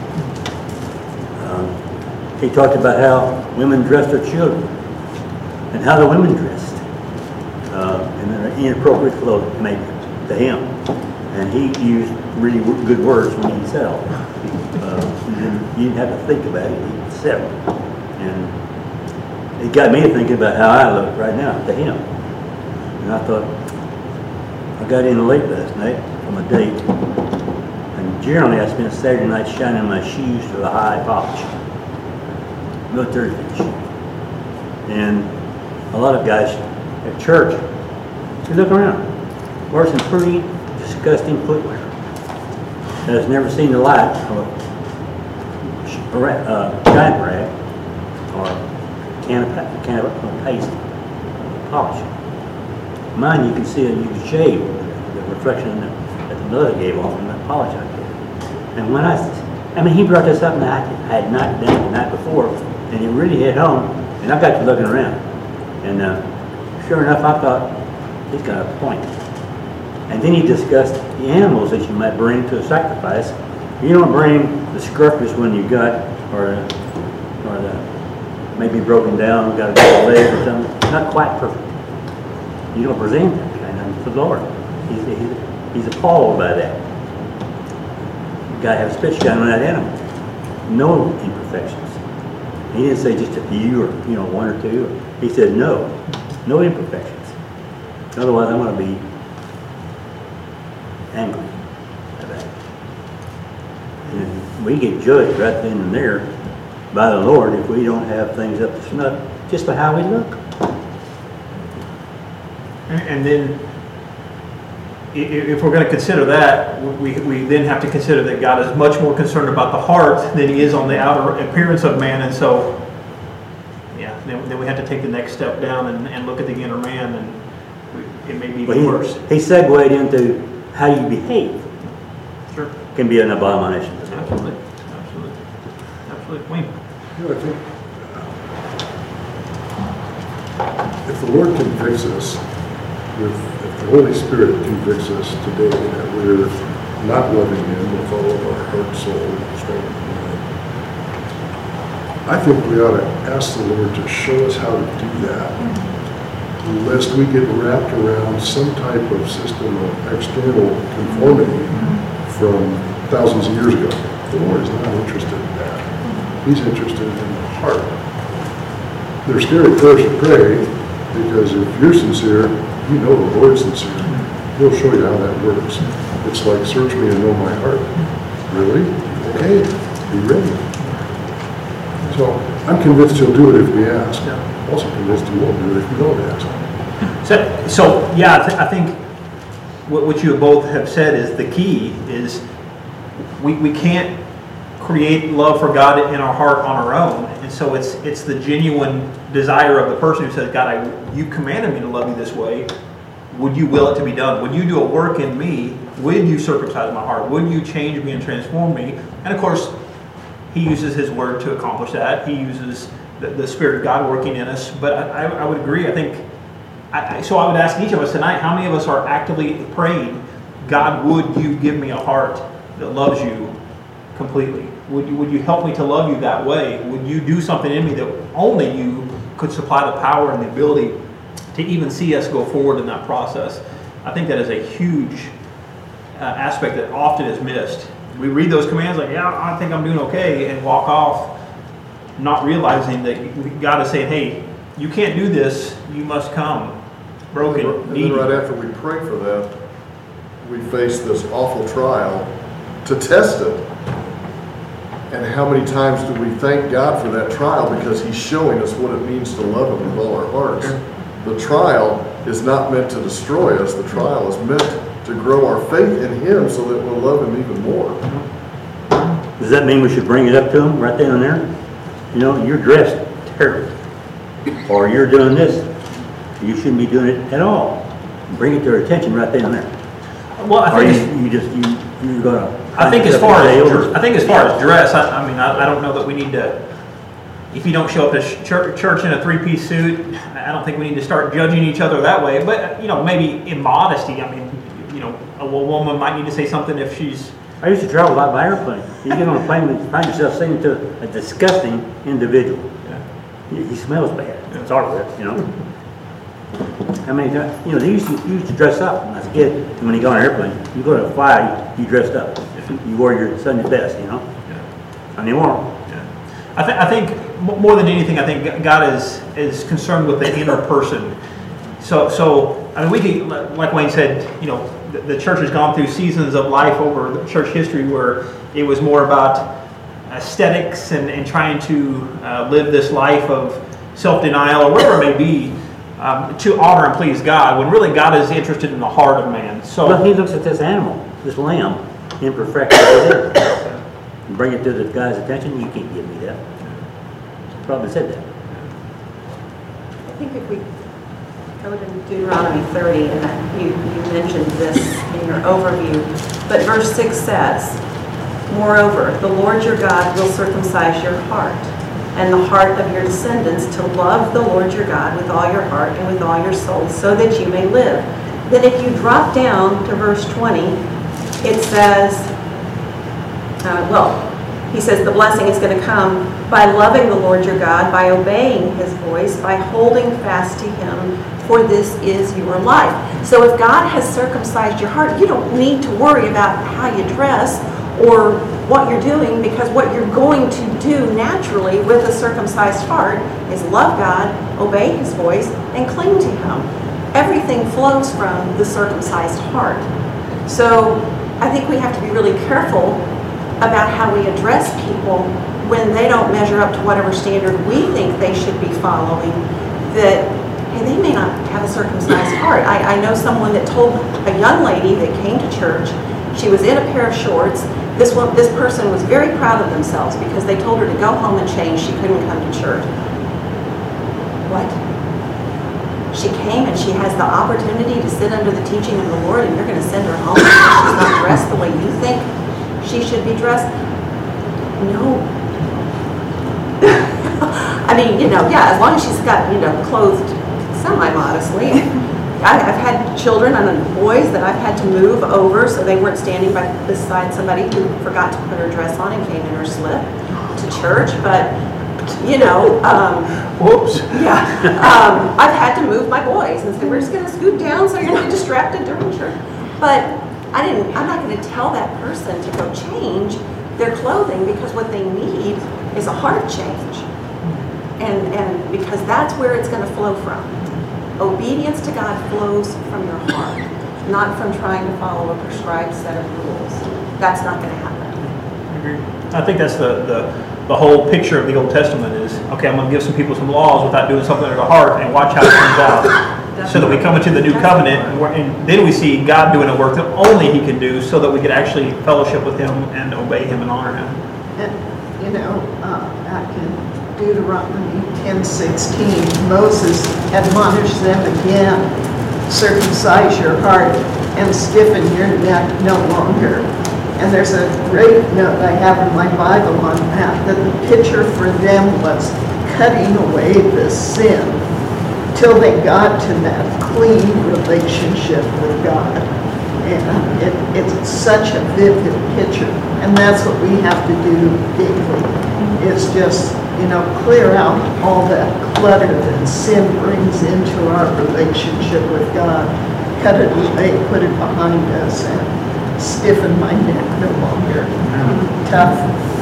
Um, he talked about how women dressed their children and how the women dressed uh, and their inappropriate clothing maybe to him. And he used really good words when he said all that. Uh, you, didn't, you didn't have to think about it. He said it. And it got me thinking about how I look right now to him. And I thought, I got in late last night from a date, and generally I spend Saturday night shining my shoes to a high polish. No Thursday shoes. And a lot of guys at church, you look around, wear some pretty disgusting footwear that has never seen the light of a, a uh, giant rag or a can of, can of paste polish. Mine, you can see it, you can shave the reflection that the blood gave off from that polish I did. And when I, I mean, he brought this up and I had not done it the night before, and it really hit home, and I got to looking around. And uh, sure enough, I thought, he's got a point. And then he discussed the animals that you might bring to a sacrifice. You don't bring the scruffest one you got, or, or the maybe broken down, got a bad leg or something, not quite perfect. You don't present that kind of to the Lord. He's, he's, he's appalled by that. You gotta have a spit shine on that animal. No imperfections. He didn't say just a few or you know one or two. He said no, no imperfections. Otherwise, I'm gonna be angry about it. And we get judged right then and there by the Lord if we don't have things up to snuff just by how we look. And then, i- if we're going to consider that, we, we then have to consider that God is much more concerned about the heart than he is on the outer appearance of man. And so, yeah, then, then we have to take the next step down and, and look at the inner man, and we, it may be Well, even he, worse. he segued into how you behave Sure. can be an abomination. Absolutely. Absolutely. Absolutely. Wayne. You know, I think if the Lord convicts us, if, if the Holy Spirit convicts us today that we're not loving Him with all of our heart, soul, strength, and mind, I think we ought to ask the Lord to show us how to do that, lest we get wrapped around some type of system of external conformity from thousands of years ago. The Lord is not interested in that. He's interested in the heart. They're scary prayers to pray because if you're sincere, you know the Lord's sincere. He'll show you how that works. It's like, search me and know my heart. Really? Okay, be ready. So I'm convinced He'll do it if we ask. I'm also convinced He won't do it if we don't ask. So, so yeah, I, th- I think what, what you both have said is the key is we, we can't create love for God in our heart on our own. And so it's it's the genuine desire of the person who says, God, I, you commanded me to love you this way. Would you will it to be done? Would you do a work in me? Would you circumcise my heart? Would you change me and transform me? And of course, He uses His word to accomplish that. He uses the, the Spirit of God working in us. But I, I would agree. I think, I, I, so I would ask each of us tonight, how many of us are actively praying, God, would you give me a heart that loves you completely? Would you, would you help me to love you that way? Would you do something in me that only you could supply the power and the ability to even see us go forward in that process? I think that is a huge uh, aspect that often is missed. We read those commands like, yeah, I think I'm doing okay, and walk off not realizing that God is saying, hey, you can't do this, you must come broken, And then needy. right after we pray for that, we face this awful trial to test it. And how many times do we thank God for that trial because He's showing us what it means to love Him with all our hearts? The trial is not meant to destroy us. The trial is meant to grow our faith in Him so that we'll love Him even more. Does that mean we should bring it up to Him right then and there? You know, you're dressed terribly, or you're doing this. You shouldn't be doing it at all. Bring it to their attention right then and there. Well, I Or think you, it's- you just you you're gonna. I think as far as I think as far as dress, I, I mean, I, I don't know that we need to. If you don't show up to sh- church, church in a three-piece suit, I don't think we need to start judging each other that way. But you know, maybe in modesty. I mean, you know, a woman might need to say something if she's. I used to travel a lot by airplane. You get on a plane and find yourself singing to a disgusting individual. Yeah. He, he smells bad. It's all of it, you know. I mean, you know, they used to, you used to dress up when I was a kid. And when you go on an airplane, you go to fly, you, you dressed up. You wore your Sunday best, you know. Yeah. And they wore them. Yeah. I, th- I think m- more than anything, I think God is is concerned with the inner person. So, so I mean, we could, like Wayne said, you know, the, the church has gone through seasons of life over the church history where it was more about aesthetics and, and trying to uh, live this life of self-denial or whatever it may be um, to honor and please God, when really God is interested in the heart of man. So Well, he looks at this animal, this lamb, in perfection, and bring it to the guy's attention. You can't give me that. Probably said that. I think if we go to Deuteronomy thirty, and that you, you mentioned this in your overview, but verse six says, "Moreover, the Lord your God will circumcise your heart and the heart of your descendants to love the Lord your God with all your heart and with all your soul, so that you may live." Then if you drop down to verse twenty, it says, uh, well, he says the blessing is going to come by loving the Lord your God, by obeying his voice, by holding fast to him, for this is your life. So if God has circumcised your heart, you don't need to worry about how you dress or what you're doing, because what you're going to do naturally with a circumcised heart is love God, obey his voice, and cling to him. Everything flows from the circumcised heart. So I think we have to be really careful about how we address people when they don't measure up to whatever standard we think they should be following, that, hey, they may not have a circumcised heart. I, I know someone that told a young lady that came to church, she was in a pair of shorts. This one, this person was very proud of themselves because they told her to go home and change. She couldn't come to church. What? She came and she has the opportunity to sit under the teaching of the Lord, and you're going to send her home because she's not dressed the way you think she should be dressed? No. I mean, you know, yeah, as long as she's got, you know, clothed semi-modestly. I, I've had children and boys that I've had to move over so they weren't standing by beside somebody who forgot to put her dress on and came in her slip to church. But, you know, um, whoops. Yeah, um, I've had to move my boys and say, we're just going to scoot down so you're not distracted during church. But I didn't. I'm not going to tell that person to go change their clothing, because what they need is a heart change, and and because that's where it's going to flow from. Obedience to God flows from your heart, not from trying to follow a prescribed set of rules. That's not going to happen. I think that's the, the the whole picture of the Old Testament is, okay, I'm going to give some people some laws without doing something to the heart, and watch how it turns out. So that we come into the new covenant, and, we're, and then we see God doing a work that only he can do, so that we could actually fellowship with him and obey him and honor him. And, you know, uh, back in Deuteronomy ten sixteen, Moses admonished them again, circumcise your heart and stiffen your neck no longer. And there's a great note I have in my Bible on that, that the picture for them was cutting away the sin till they got to that clean relationship with God. And it, it's such a vivid picture. And that's what we have to do daily. It's just, you know, clear out all that clutter that sin brings into our relationship with God. Cut it away, put it behind us, and stiffen my neck no longer. Tough.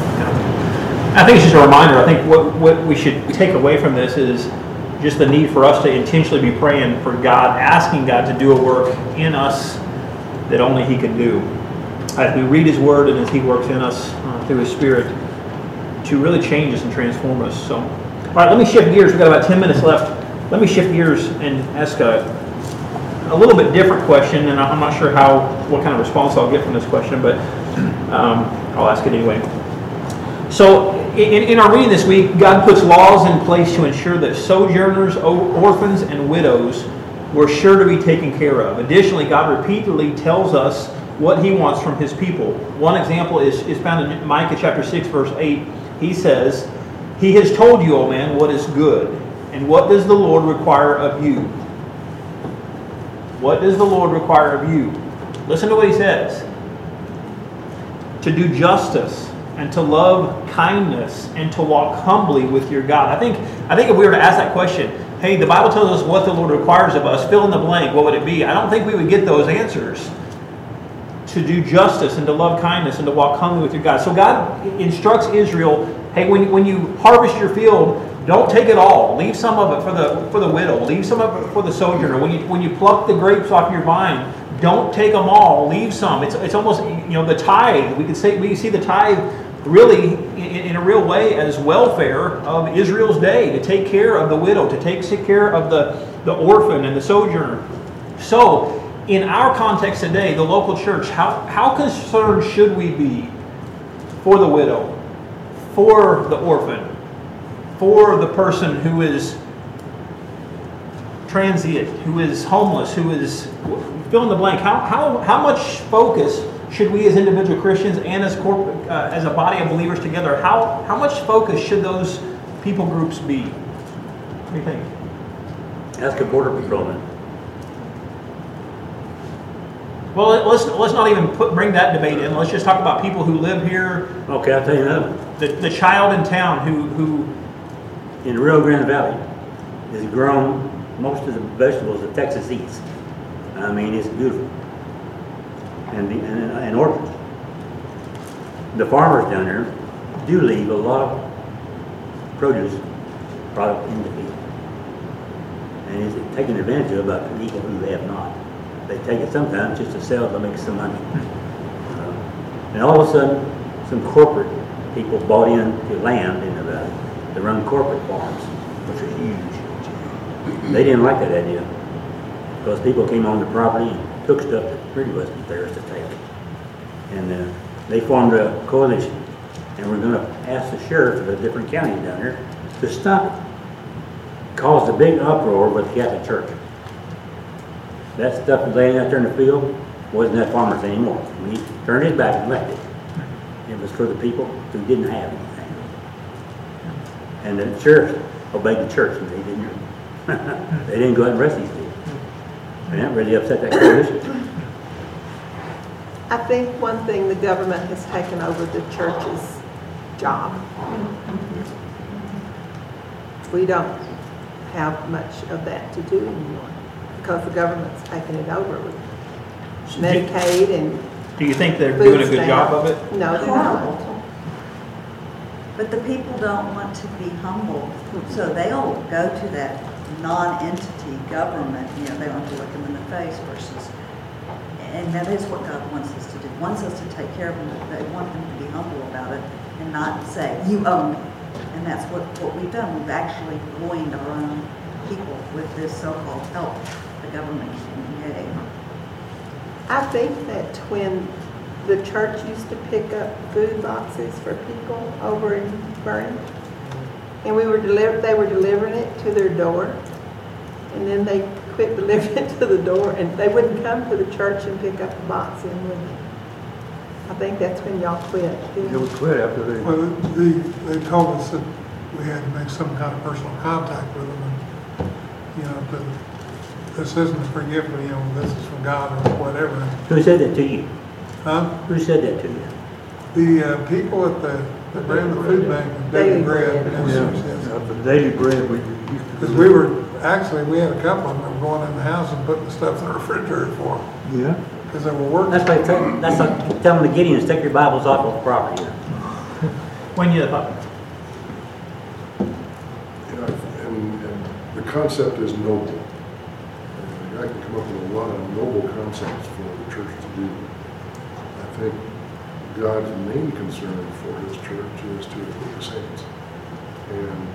I think it's just a reminder. I think what, what we should take away from this is just the need for us to intentionally be praying for God, asking God to do a work in us that only he can do. As we read his word and as he works in us uh, through his spirit to really change us and transform us. So, all right, let me shift gears. We've got about ten minutes left. Let me shift gears and ask a, a little bit different question, and I'm not sure how what kind of response I'll get from this question, but um, I'll ask it anyway. So, in, in our reading this week, God puts laws in place to ensure that sojourners, orphans, and widows were sure to be taken care of. Additionally, God repeatedly tells us what he wants from his people. One example is, is found in Micah chapter six, verse eight. He says, "He has told you, O man, what is good, and what does the Lord require of you?" What does the Lord require of you? Listen to what he says. To do justice, and to love kindness, and to walk humbly with your God. I think, I think if we were to ask that question, hey, the Bible tells us what the Lord requires of us, fill in the blank, what would it be? I don't think we would get those answers. To do justice, and to love kindness, and to walk humbly with your God. So God instructs Israel, hey, when, when you harvest your field, Don't take it all. Leave some of it for the for the widow. Leave some of it for the sojourner. When you when you pluck the grapes off your vine, don't take them all. Leave some. It's it's almost, you know, the tithe. We could say we see the tithe really in, in a real way as welfare of Israel's day, to take care of the widow, to take care of the the orphan and the sojourner. So, in our context today, the local church, how how concerned should we be for the widow, for the orphan, for the person who is transient, who is homeless, who is fill in the blank? How how how much focus should we as individual Christians and as corporate uh, as a body of believers together? How how much focus should those people groups be? What do you think? Ask a border patrolman. Well, let's let's not even put bring that debate in. Let's just talk about people who live here. Okay, I'll tell you another. The the child in town who who in the Rio Grande Valley has grown most of the vegetables that Texas eats. I mean, it's beautiful. And, the, and, and orchards. The farmers down there do leave a lot of produce product in the field. And it's taken advantage of by people who have not. They take it sometimes just to sell to make some money. Uh, and all of a sudden, some corporate people bought into land in the valley. They run corporate farms, which are huge. They didn't like that idea because people came on the property and took stuff that really wasn't theirs to take. And uh, they formed a coalition, and we're going to ask the sheriff of the different counties down there to stop it. Caused a big uproar with the Catholic Church. That stuff laying out there in the field wasn't that farmer's anymore. He turned his back and left it. It was for the people who didn't have anything. And the sheriff obeyed the church, and they didn't. They didn't go out and arrest these people. And that really upset that coalition. I think one thing, the government has taken over the church's job. We don't have much of that to do anymore because the government's taken it over with Medicaid and do you think they're doing a good stamp. job of it? No, they're not. But the people don't want to be humbled, so they'll go to that non-entity government, you know, they want to look them in the face versus, and that is what God wants us to do. Wants us to take care of them, they want them to be humble about it and not say, you own me. And that's what, what we've done. We've actually ruined our own people with this so-called help the government gave. I think that when the church used to pick up food boxes for people over in Vernon, and we were deliver, they were delivering it to their door, and then they quit delivering it to the door, and they wouldn't come to the church and pick up the box anymore. I think that's when y'all quit. It would quit after they. Well, they, they told us that we had to make some kind of personal contact with them, and, you know, that this isn't for you, you know, this is from God or whatever. Who said that to you? Huh? Who said that to you? The uh, people at the, that ran the food bank, Daily Bread. Yeah, the Daily Bread, we used to. Because we were, actually, we had a couple of them that were going in the house and putting the stuff in the refrigerator for them. Yeah. Because they were working. That's like, tell- that's like telling the Gideons, take your Bibles off of the property. When you uh, Yeah, and, and the concept is noble. And I can come up with a lot of noble concepts for the church to do. I think God's main concern for his church is to equip the saints. And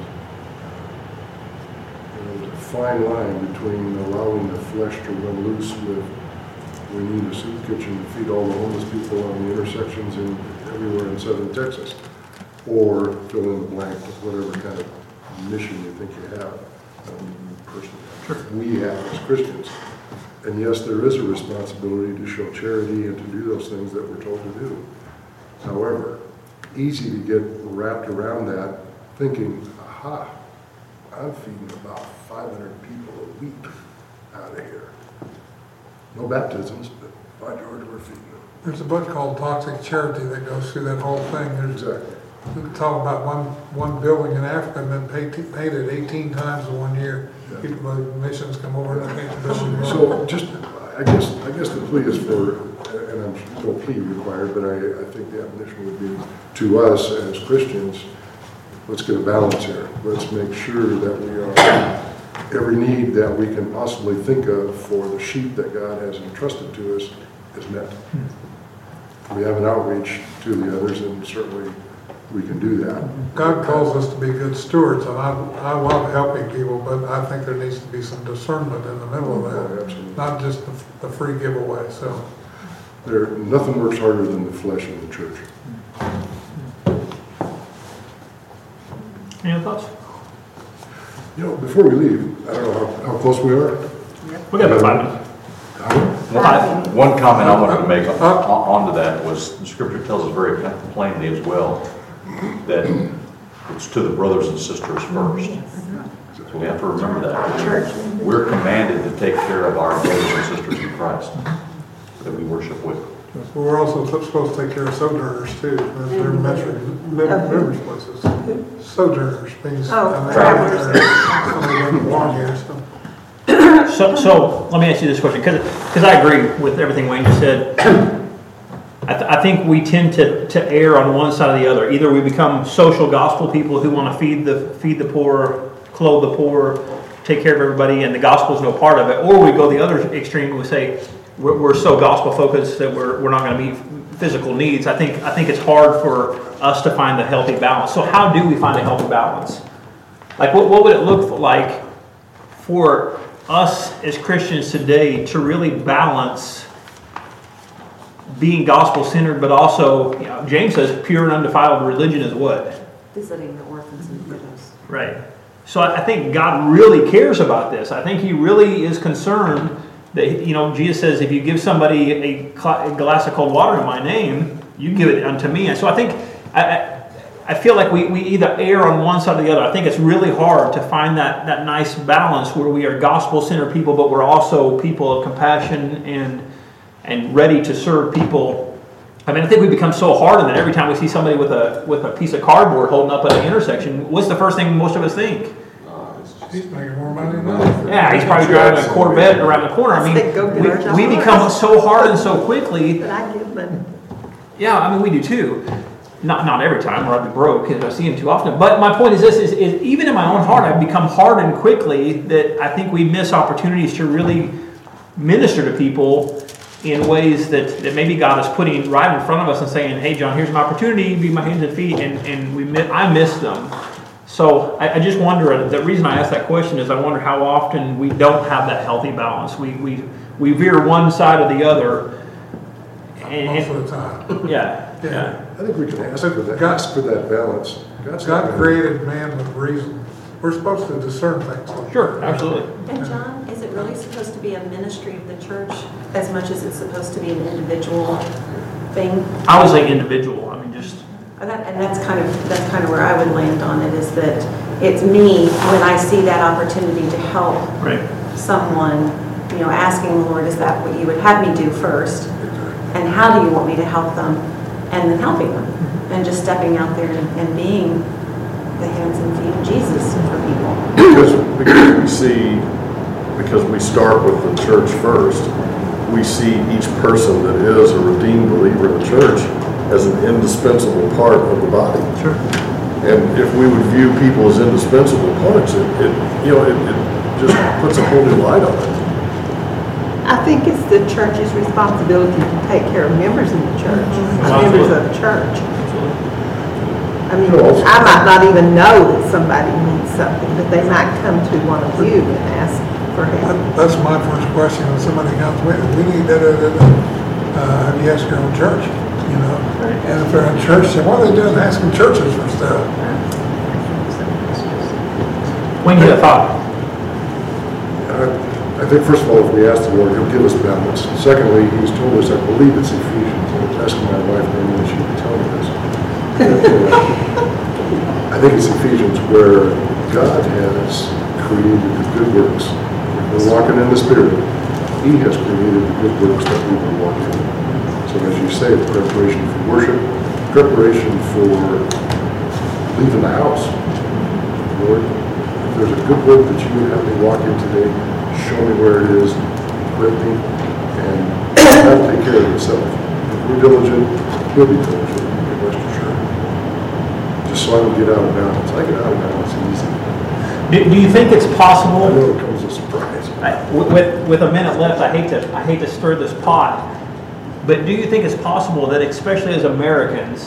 uh, you know, there's a fine line between allowing the flesh to run loose with we need a soup kitchen to feed all the homeless people on the intersections in everywhere in southern Texas, or fill in the blank with whatever kind of mission you think you have, um, personally. Sure. We have as Christians. And yes, there is a responsibility to show charity and to do those things that we're told to do. However, easy to get wrapped around that thinking, aha, I'm feeding about five hundred people a week out of here. No baptisms, but by George, we're feeding them. There's a book called Toxic Charity that goes through that whole thing. There's, exactly. We talk about one one building in Africa and then paid, paid it eighteen times in one year. Yeah. People, uh, missions come over and they paint the building. So just, I guess, I guess the plea is for, and I'm no plea required, but I, I think the admonition would be to us as Christians, let's get a balance here. Let's make sure that we are, every need that we can possibly think of for the sheep that God has entrusted to us is met. We have an outreach to the others, and certainly we can do that. God calls us to be good stewards, and I, I love helping people, but I think there needs to be some discernment in the middle of Oh, that, absolutely. not just the, the free giveaway, so. There, nothing works harder than the flesh in the church. Any other thoughts? You know, before we leave, I don't know how, how close we are. We got about five minutes. Five? One comment I wanted to make on, on to that was, the scripture tells us very plainly as well, that it's to the brothers and sisters first. So we have to remember that. We're commanded to take care of our brothers and sisters in Christ that we worship with. But we're also supposed to take care of sojourners too, as they're measured, members places. Sojourners means. Oh, I mean, travelers. Somebody doesn't belong here, so. So, so let me ask you this question, because because I agree with everything Wayne just said. I, th- I think we tend to, to err on one side or the other. Either we become social gospel people who want to feed the feed the poor, clothe the poor, take care of everybody, and the gospel is no part of it, or we go the other extreme and we say we're, we're so gospel focused that we're we're not going to meet physical needs. I think I think it's hard for us to find the healthy balance. So how do we find a healthy balance? Like what what would it look like for us as Christians today to really balance being gospel-centered, but also, you know, James says pure and undefiled religion is what? Visiting the orphans and widows. Right. So I I think God really cares about this. I think He really is concerned that, you know, Jesus says, if you give somebody a, cl- a glass of cold water in my name, you give it unto me. And so I think, I, I, I feel like we, we either err on one side or the other. I think it's really hard to find that, that nice balance where we are gospel-centered people, but we're also people of compassion and and ready to serve people. I mean, I think we become so hard on that every time we see somebody with a with a piece of cardboard holding up at an intersection. What's the first thing most of us think? He's making more money than us. Yeah, he's probably driving a Corvette around the corner. I mean, we, we become so hard and so quickly. But I give them. Yeah, I mean, we do too. Not not every time, or I'd be broke because I see him too often. But my point is this, is, is even in my own heart, I've become hardened quickly that I think we miss opportunities to really minister to people in ways that, that maybe God is putting right in front of us and saying, hey, John, here's an opportunity, be my hands and feet, and, and we mi- I miss them. So I, I just wonder, the reason I ask that question is I wonder how often we don't have that healthy balance. We we, we veer one side or the other. And, Most of the time. Yeah, yeah. I think we can ask for that, ask for that balance. God's God not- created man with reason. We're supposed to discern things. like Sure, that. absolutely. And John, is it really supposed to be a ministry of the church as much as it's supposed to be an individual thing? I would say individual. I mean, just And that- and that's kind of, that's kind of where I would land on it, is that it's me, when I see that opportunity to help right. someone, you know, asking the Lord, is that what you would have me do first? And how do you want me to help them? And then helping them. And just stepping out there and, and being the hands and feet of Jesus for people. Because, because we see, because we start with the church first, we see each person that is a redeemed believer in the church as an indispensable part of the body. Sure. And if we would view people as indispensable parts, it, it you know, it, it just puts a whole new light on it. I think it's the church's responsibility to take care of members in the church, members of the church. I mean, I might not even know that somebody needs something, but they might come to one of you and ask for help. That- That's my first question, when somebody comes with, we need da da da da. Uh, have you asked your own church, you know? And if they're in church, then what are they doing asking churches for stuff? When you get a thought. I, I think first of all, if we ask the Lord, He'll give us balance. Secondly, He's told us, I believe it's Ephesians, I was asking my wife when she would tell me this. I think it's Ephesians where God has created the good works. We're walking in the Spirit. He has created the good works that we will walk in. So as you say, the preparation for worship, preparation for leaving the house. Lord, if there's a good work that you would have me walk in today, show me where it is, equip me, and that'll take care of itself. If we're diligent, He'll be diligent, you can rest assured. just so I don't get out of bounds. I get out of bounds easy. Do, do you think it's possible? I know it comes as a surprise. I- With, with a minute left, I hate to, I hate to stir this pot, but do you think it's possible that, especially as Americans,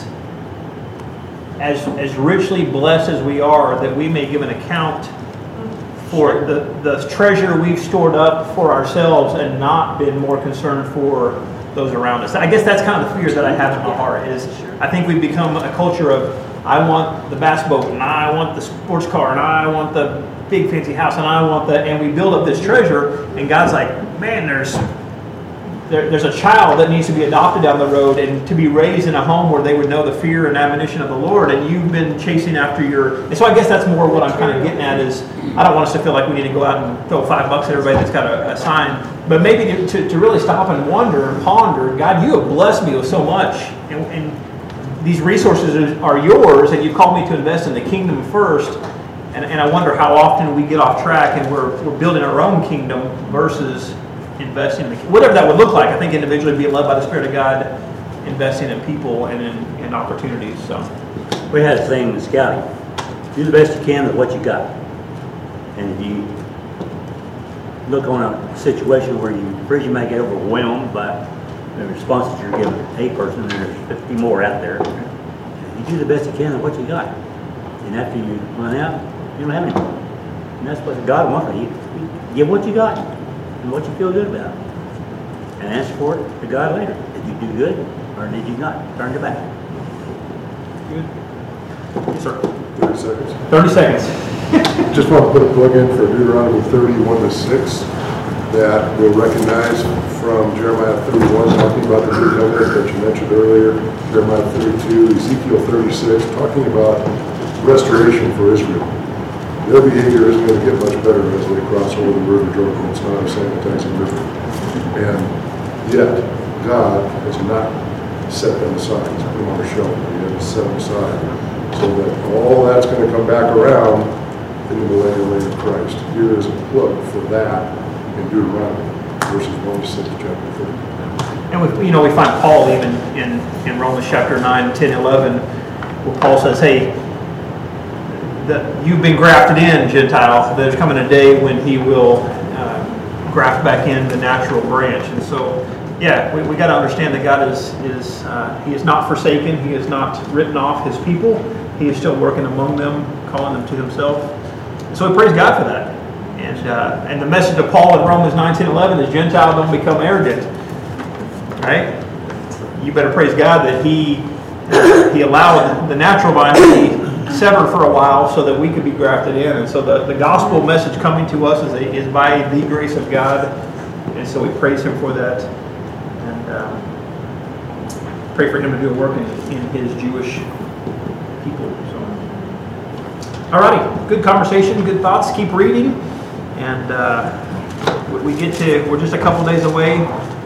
as, as richly blessed as we are, that we may give an account for the, the treasure we've stored up for ourselves and not been more concerned for those around us? I guess that's kind of the fear that I have in my heart is I think we've become a culture of I want the bass boat and I want the sports car and I want the big fancy house and I want the, and we build up this treasure and God's like, man, there's there, there's a child that needs to be adopted down the road and to be raised in a home where they would know the fear and admonition of the Lord, and you've been chasing after your, and so I guess that's more what I'm kind of getting at is I don't want us to feel like we need to go out and throw five bucks at everybody that's got a, a sign, but maybe to, to, to really stop and wonder and ponder, God, you have blessed me with so much, and, and these resources are yours, and you called me to invest in the kingdom first, and, and I wonder how often we get off track and we're, we're building our own kingdom versus investing in the, whatever that would look like. I think individually being led by the Spirit of God, investing in people and in, in opportunities. So We had a saying in scouting, do the best you can with what you got. And if you look on a situation where you first you may get overwhelmed by the responses you're giving a person, and there's fifty more out there, you do the best you can with what you got. And after you run out, you don't have any more. And that's what God wants from you. You give what you got and what you feel good about. And ask for it to God later. Did you do good or did you not? Turn your back. good. Yes, sir. thirty seconds. thirty seconds. Just want to put a plug in for Deuteronomy thirty-one to six that we'll recognize from Jeremiah thirty-one, talking about the new covenant that you mentioned earlier, Jeremiah thirty-two, Ezekiel thirty-six, talking about restoration for Israel. Their behavior isn't going to get much better as they cross over the river Jordan. It's not a sanitizing river. And yet, God has not set them aside. He's put them on a shelf. He has set them aside. So that all that's going to come back around in the millennial reign of Christ. Here is a plug for that in Deuteronomy, verses one to six, chapter thirty. And we, you know, we find Paul even in, in Romans chapter nine, ten, eleven, where Paul says, hey, that you've been grafted in, Gentile. There's coming a day when he will uh, graft back in the natural branch. And so, yeah, we, we got to understand that God is, is uh, he is not forsaken. He has not written off his people. He is still working among them, calling them to himself. And so we praise God for that. And uh, and the message of Paul in Romans nine, ten, eleven is Gentiles don't become arrogant. Right? You better praise God that he, uh, he allowed the natural vine to be severed for a while so that we could be grafted in. And so the, the gospel message coming to us is, a, is by the grace of God. And so we praise him for that. And um, pray for him to do a work in, in his Jewish people. So, alrighty, good conversation, good thoughts. Keep reading. And uh, we we get to, we're just a couple days away.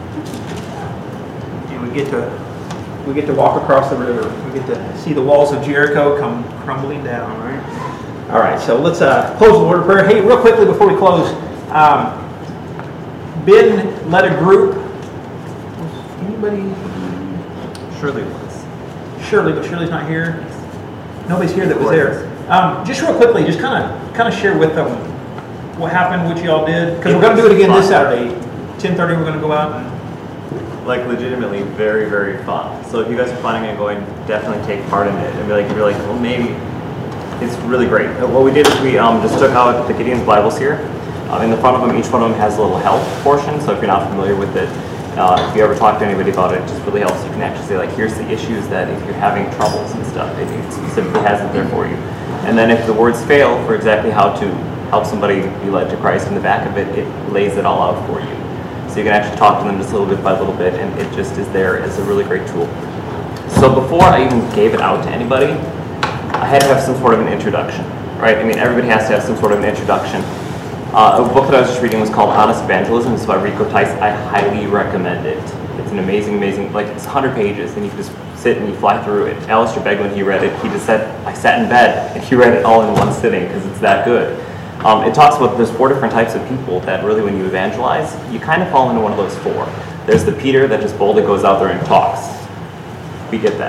And we get to We get to walk across the river. We get to see the walls of Jericho come crumbling down, right? All right, so let's uh, close the word of prayer. Hey, real quickly before we close, um, Ben led a group. Was anybody? Shirley was. Shirley, but Shirley's not here. Nobody's here that was there. Um, just real quickly, just kind of kind of share with them what happened, what you all did, because we're going to do it again this Saturday, ten thirty. We're going to go out and. Like legitimately very, very fun. So if you guys are planning on going, definitely take part in it. And be like, if you're like, well, maybe it's really great. What we did is we um, just took out the Gideon's Bibles here. Um, in the front of them, each one of them has a little health portion. So if you're not familiar with it, uh, if you ever talk to anybody about it, it just really helps. You can actually say like, here's the issues that if you're having troubles and stuff, it specifically has it there for you. And then if the words fail for exactly how to help somebody be led to Christ, in the back of it, it lays it all out for you. So you can actually talk to them just a little bit by little bit, and it just is there as a really great tool. So before I even gave it out to anybody, I had to have some sort of an introduction, right? I mean, everybody has to have some sort of an introduction. Uh, a book that I was just reading was called Honest Evangelism. It's by Rico Tice. I highly recommend it. It's an amazing, amazing, like it's one hundred pages, and you can just sit and you fly through it. Alistair Begg, when he read it, he just said, I sat in bed, and he read it all in one sitting because it's that good. Um, it talks about there's four different types of people that really when you evangelize, you kind of fall into one of those four. There's the Peter that just boldly goes out there and talks. We get that.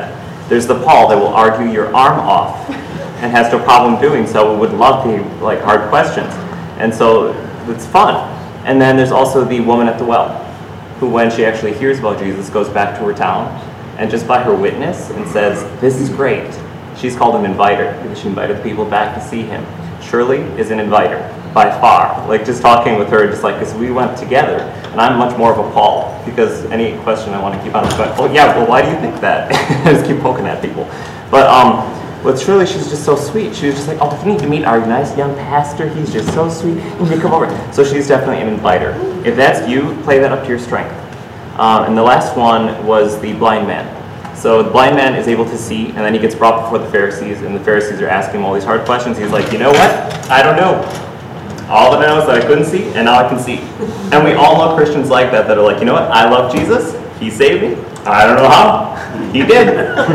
There's the Paul that will argue your arm off and has no problem doing so, would love to like hard questions. And so it's fun. And then there's also the woman at the well, who when she actually hears about Jesus goes back to her town and just by her witness and says, this is great. She's called an inviter because she invited the people back to see him. Shirley is an inviter by far. Like just talking with her, just like, because we went together and I'm much more of a Paul because any question I want to keep on going, oh yeah, well why do you think that? I just keep poking at people. But um, with Shirley, she's just so sweet. She was just like, oh, you need to meet our nice young pastor. He's just so sweet. You need to come over. So she's definitely an inviter. If that's you, play that up to your strength. Um, and the last one was the blind man. So the blind man is able to see, and then he gets brought before the Pharisees, and the Pharisees are asking him all these hard questions. He's like, you know what? I don't know. All that I know is that I couldn't see, and now I can see. And we all know Christians like that, that are like, you know what? I love Jesus. He saved me. I don't know how. He did.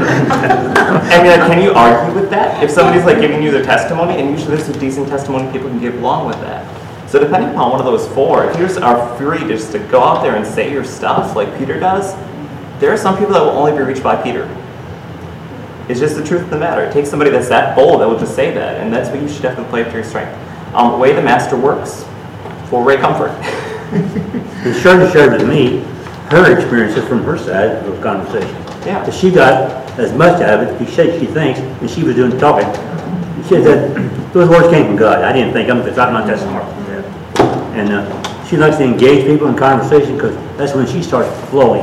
I mean, like, can you argue with that? If somebody's like giving you their testimony, and usually there's a decent testimony people can give along with that. So depending upon one of those four, if you just are free just to go out there and say your stuff like Peter does, there are some people that will only be reached by Peter. It's just the truth of the matter. It takes somebody that's that bold that will just say that, and that's what you should definitely play up to your strength. Um, the way the master works, for Ray Comfort. And Shirley shared with me her experiences from her side of the conversation. Yeah. But she got as much out of it, she said she thinks, and she was doing the talking. She said that those words came from God. I didn't think them because I'm not that smart. And uh, she likes to engage people in conversation because that's when she starts flowing.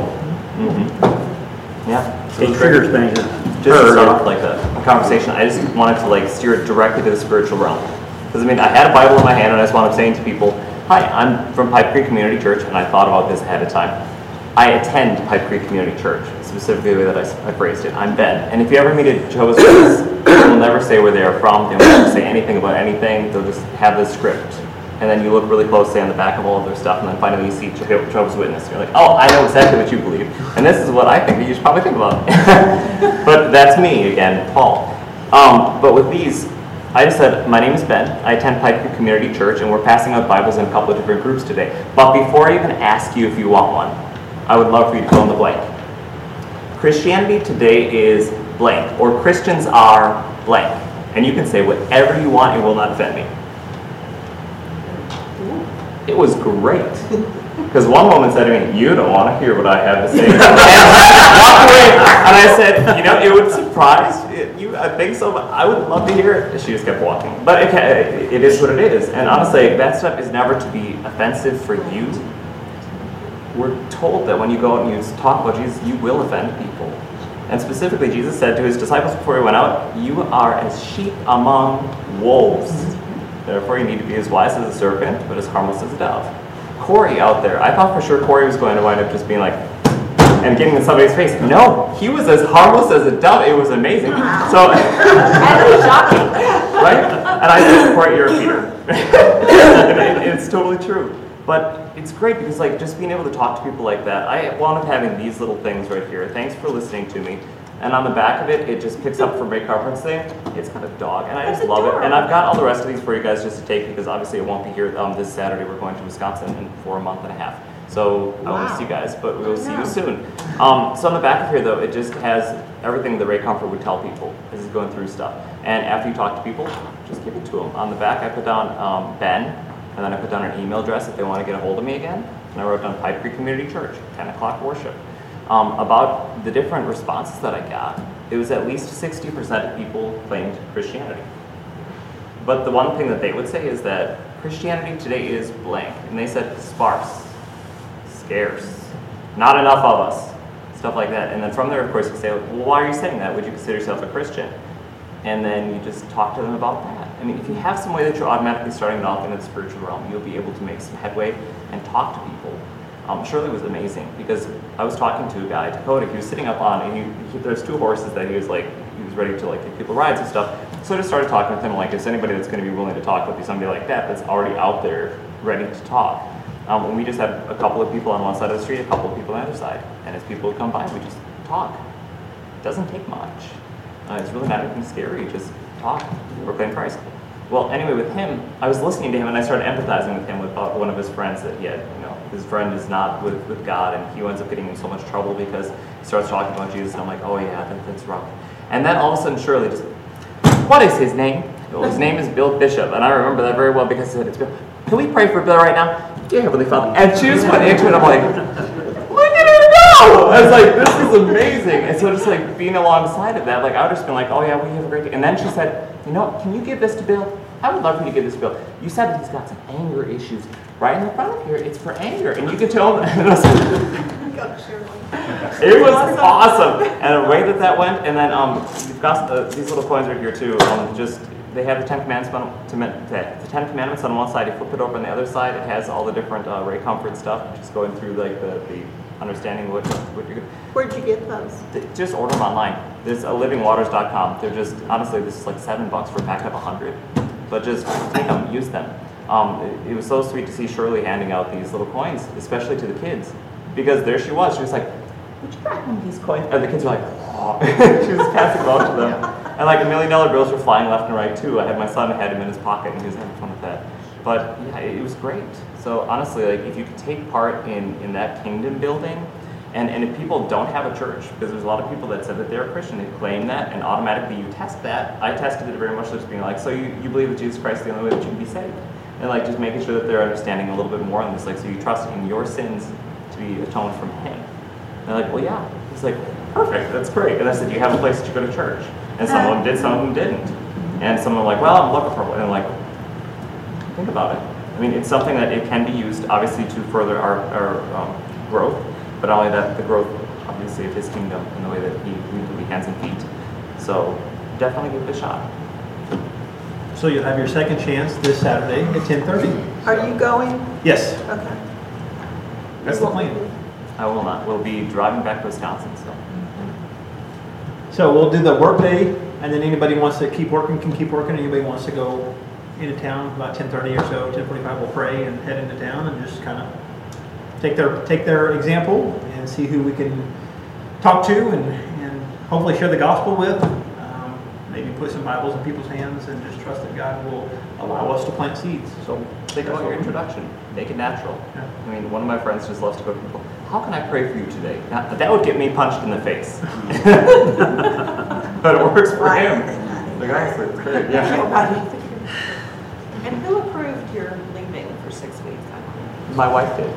Mm-hmm. Yeah. So it triggers things. Just to start off like a, a conversation, I just wanted to like steer it directly to the spiritual realm. Because I mean, I had a Bible in my hand and I just wound up saying to people, hi, I'm from Pipe Creek Community Church, and I thought about this ahead of time. I attend Pipe Creek Community Church, specifically the way that I, I phrased it. I'm Ben. And if you ever meet a Jehovah's Witness, they will never say where they are from. They will never say anything about anything. They'll just have this script. And then you look really closely on the back of all of their stuff, and then finally you see Jehovah's Witness. You're like, oh, I know exactly what you believe. And this is what I think that you should probably think about. But that's me, again, Paul. Um, but with these, I just said, my name is Ben. I attend Pipe Creek Community Church, and we're passing out Bibles in a couple of different groups today. But before I even ask you if you want one, I would love for you to fill in the blank. Christianity today is blank, or Christians are blank. And you can say whatever you want, it will not offend me. It was great. Because one woman said to me, you don't want to hear what I have to say. And walked away. And I said, you know, it would surprise you. I think so, but I would love to hear it. She just kept walking. But it, it is what it is. And honestly, that stuff is never to be offensive for you. We're told that when you go out and you talk about Jesus, you will offend people. And specifically, Jesus said to his disciples before he went out, you are as sheep among wolves. Therefore, you need to be as wise as a serpent, but as harmless as a dove. Corey out there, I thought for sure Corey was going to wind up just being like, and getting in somebody's face. No, he was as harmless as a dove. It was amazing. So, That was shocking. right? And I said, Corey, you're a Peter. it, it's totally true. But it's great because like just being able to talk to people like that, I wound up having these little things right here. Thanks for listening to me. And on the back of it, it just picks up from Ray Comfort's thing. It's got a dog, and I just love it. And I've got all the rest of these for you guys just to take because obviously it won't be here um, this Saturday. We're going to Wisconsin in for a month and a half. So I will miss you guys, but we will see you soon. Um, so on the back of here, though, it just has everything that Ray Comfort would tell people as he's going through stuff. And after you talk to people, just give it to them. On the back, I put down um, Ben, and then I put down an email address if they want to get a hold of me again. And I wrote down Pipe Creek Community Church, ten o'clock worship. Um, about the different responses that I got, it was at least sixty percent of people claimed Christianity. But the one thing that they would say is that Christianity today is blank. And they said sparse, scarce, not enough of us, stuff like that. And then from there, of course, you say, well, why are you saying that? Would you consider yourself a Christian? And then you just talk to them about that. I mean, if you have some way that you're automatically starting it off in the spiritual realm, you'll be able to make some headway and talk to people. Um, Shirley was amazing because I was talking to a guy, Dakota. He was sitting up on, and he, he, there's two horses that he was like, he was ready to like give people rides and stuff. So I just started talking with him like, is anybody that's going to be willing to talk with you, somebody like that that's already out there ready to talk? Um, and we just had a couple of people on one side of the street, a couple of people on the other side, and as people would come by, we just talk. It doesn't take much. Uh, it's really not anything scary. Just talk. Proclaim Christ. Well, anyway, with him, I was listening to him and I started empathizing with him about one of his friends that he had, you know, his friend is not with, with God, and he ends up getting in so much trouble because he starts talking about Jesus, and I'm like, oh yeah, that, that's rough. And then all of a sudden Shirley just, what is his name? Well, his name is Bill Bishop, and I remember that very well because he said, it's Bill. Can we pray for Bill right now? Dear Heavenly Father. And she just went into it, I'm like, look at her go! I was like, this is amazing. And so just like being alongside of that, like I would just been like, oh yeah, we have a great day. And then she said, you know, can you give this to Bill? I would love for you to give this to Bill. You said that he's got some anger issues right in the front of here. It's for anger. And you can tell him. And I was like, it was awesome. And the way that that went, and then um, you've got uh, these little coins right here too. Um, just they have the Ten Commandments on the Ten Commandments on one side. You flip it over on the other side. It has all the different uh, Ray Comfort stuff. Just going through like the, the understanding what what you're. Where'd you get those? Just order them online. There's a living waters dot com. They're just honestly, this is like seven bucks for a pack of a hundred. But just take them, use them. Um, it, it was so sweet to see Shirley handing out these little coins, especially to the kids, because there she was. She was like, "Would you buy one of these coins?" And the kids were like, "Oh!" She was passing them out to them. And like a million dollar bills were flying left and right too. I had my son had him in his pocket, and he was having fun with that. But yeah, it, it was great. So honestly, like if you could take part in in that kingdom building. And, and if people don't have a church, because there's a lot of people that said that they're a Christian, they claim that, and automatically you test that. I tested it very much just being like, so you, you believe that Jesus Christ is the only way that you can be saved? And like just making sure that they're understanding a little bit more on this, like so you trust in your sins to be atoned from Him. And they're like, well yeah. It's like, perfect, that's great. And I said, do you have a place that you go to church? And some of them did, some of them didn't. And some were like, well, I'm looking for one. And I'm like, think about it. I mean, it's something that it can be used, obviously, to further our, our um, growth. But not only that, the growth, obviously, of His kingdom and the way that He we can be hands and feet. So definitely give it a shot. So you'll have your second chance this Saturday at ten thirty. Are you going? Yes. Okay. That's the plan. I will not. We'll be driving back to Wisconsin. So. So we'll do the work day, and then anybody wants to keep working can keep working. Anybody wants to go into town about ten thirty or so, ten forty-five, we'll pray and head into town and just kind of take their take their example and see who we can talk to and, and hopefully share the gospel with. Um, maybe put some Bibles in people's hands and just trust that God will allow us to plant seeds. So think about your introduction. Make it natural. Yeah. I mean, one of my friends just loves to go to people, how can I pray for you today? Now, that would get me punched in the face. But it works for him. The guy's like, great. Yeah. And who approved your leaving for six weeks? My wife did.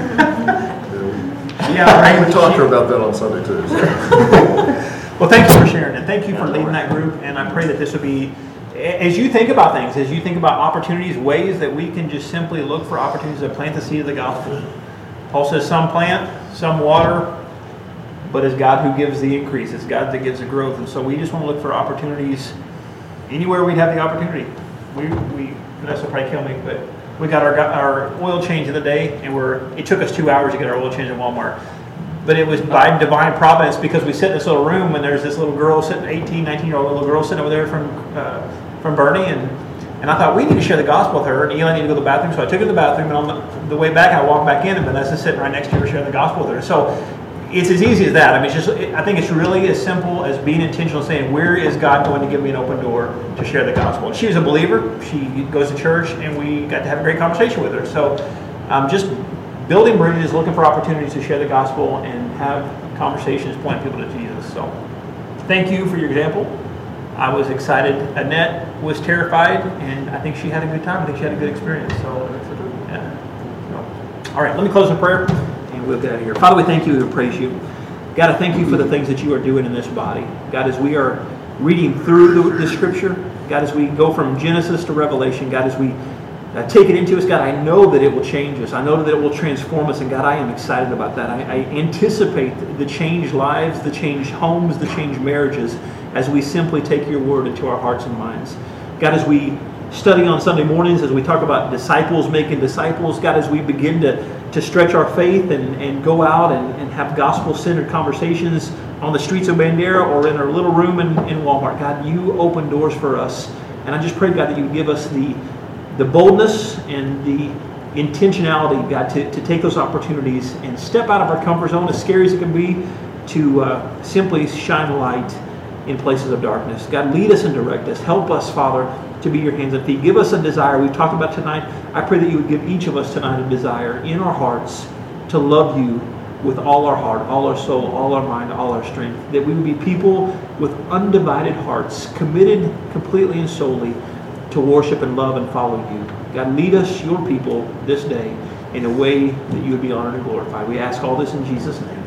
Yeah, right. We talked to her about that on Sunday too. So. Well, thank you for sharing it. Thank you for leading that group, and I pray that this will be, as you think about things, as you think about opportunities, ways that we can just simply look for opportunities to plant the seed of the gospel. Paul says some plant, some water, but it's God who gives the increase. It's God that gives the growth. And so we just want to look for opportunities anywhere we'd have the opportunity. We, we Vanessa will probably kill me, but we got our our oil change of the day, and we're it took us two hours to get our oil change at Walmart. But it was by divine providence because we sit in this little room and there's this little girl sitting, eighteen, nineteen year old little girl sitting over there from uh, from Bernie, and and I thought we need to share the gospel with her, and Eli needed to go to the bathroom, so I took her to the bathroom, and on the, the way back I walked back in, and Vanessa's sitting right next to her sharing the gospel with her. So it's as easy as that. I mean, it's just it, I think it's really as simple as being intentional, saying where is God going to give me an open door to share the gospel. And she was a believer. She goes to church, and we got to have a great conversation with her. So um, just building bridges, looking for opportunities to share the gospel and have conversations, point people to Jesus. So thank you for your example. I was excited. Annette was terrified, and I think she had a good time. I think she had a good experience. So, yeah. So, all right, let me close in prayer, and we'll get out of here. Father, we thank you and praise you. God, I thank you for the things that you are doing in this body. God, as we are reading through the, the Scripture, God, as we go from Genesis to Revelation, God, as we uh, take it into us, God, I know that it will change us. I know that it will transform us, and God, I am excited about that. I, I anticipate the changed lives, the changed homes, the changed marriages, as we simply take your word into our hearts and minds. God, as we study on Sunday mornings, as we talk about disciples making disciples, God, as we begin to, to stretch our faith and, and go out and, and have gospel-centered conversations on the streets of Bandera or in our little room in, in Walmart, God, you open doors for us. And I just pray, God, that you give us the, the boldness and the intentionality, God, to, to take those opportunities and step out of our comfort zone, as scary as it can be, to uh, simply shine a light in places of darkness. God, lead us and direct us. Help us, Father, to be your hands and feet. Give us a desire. We've talked about tonight. I pray that you would give each of us tonight a desire in our hearts to love you with all our heart, all our soul, all our mind, all our strength. That we would be people with undivided hearts, committed completely and solely to worship and love and follow you. God, lead us, your people, this day in a way that you would be honored and glorified. We ask all this in Jesus' name.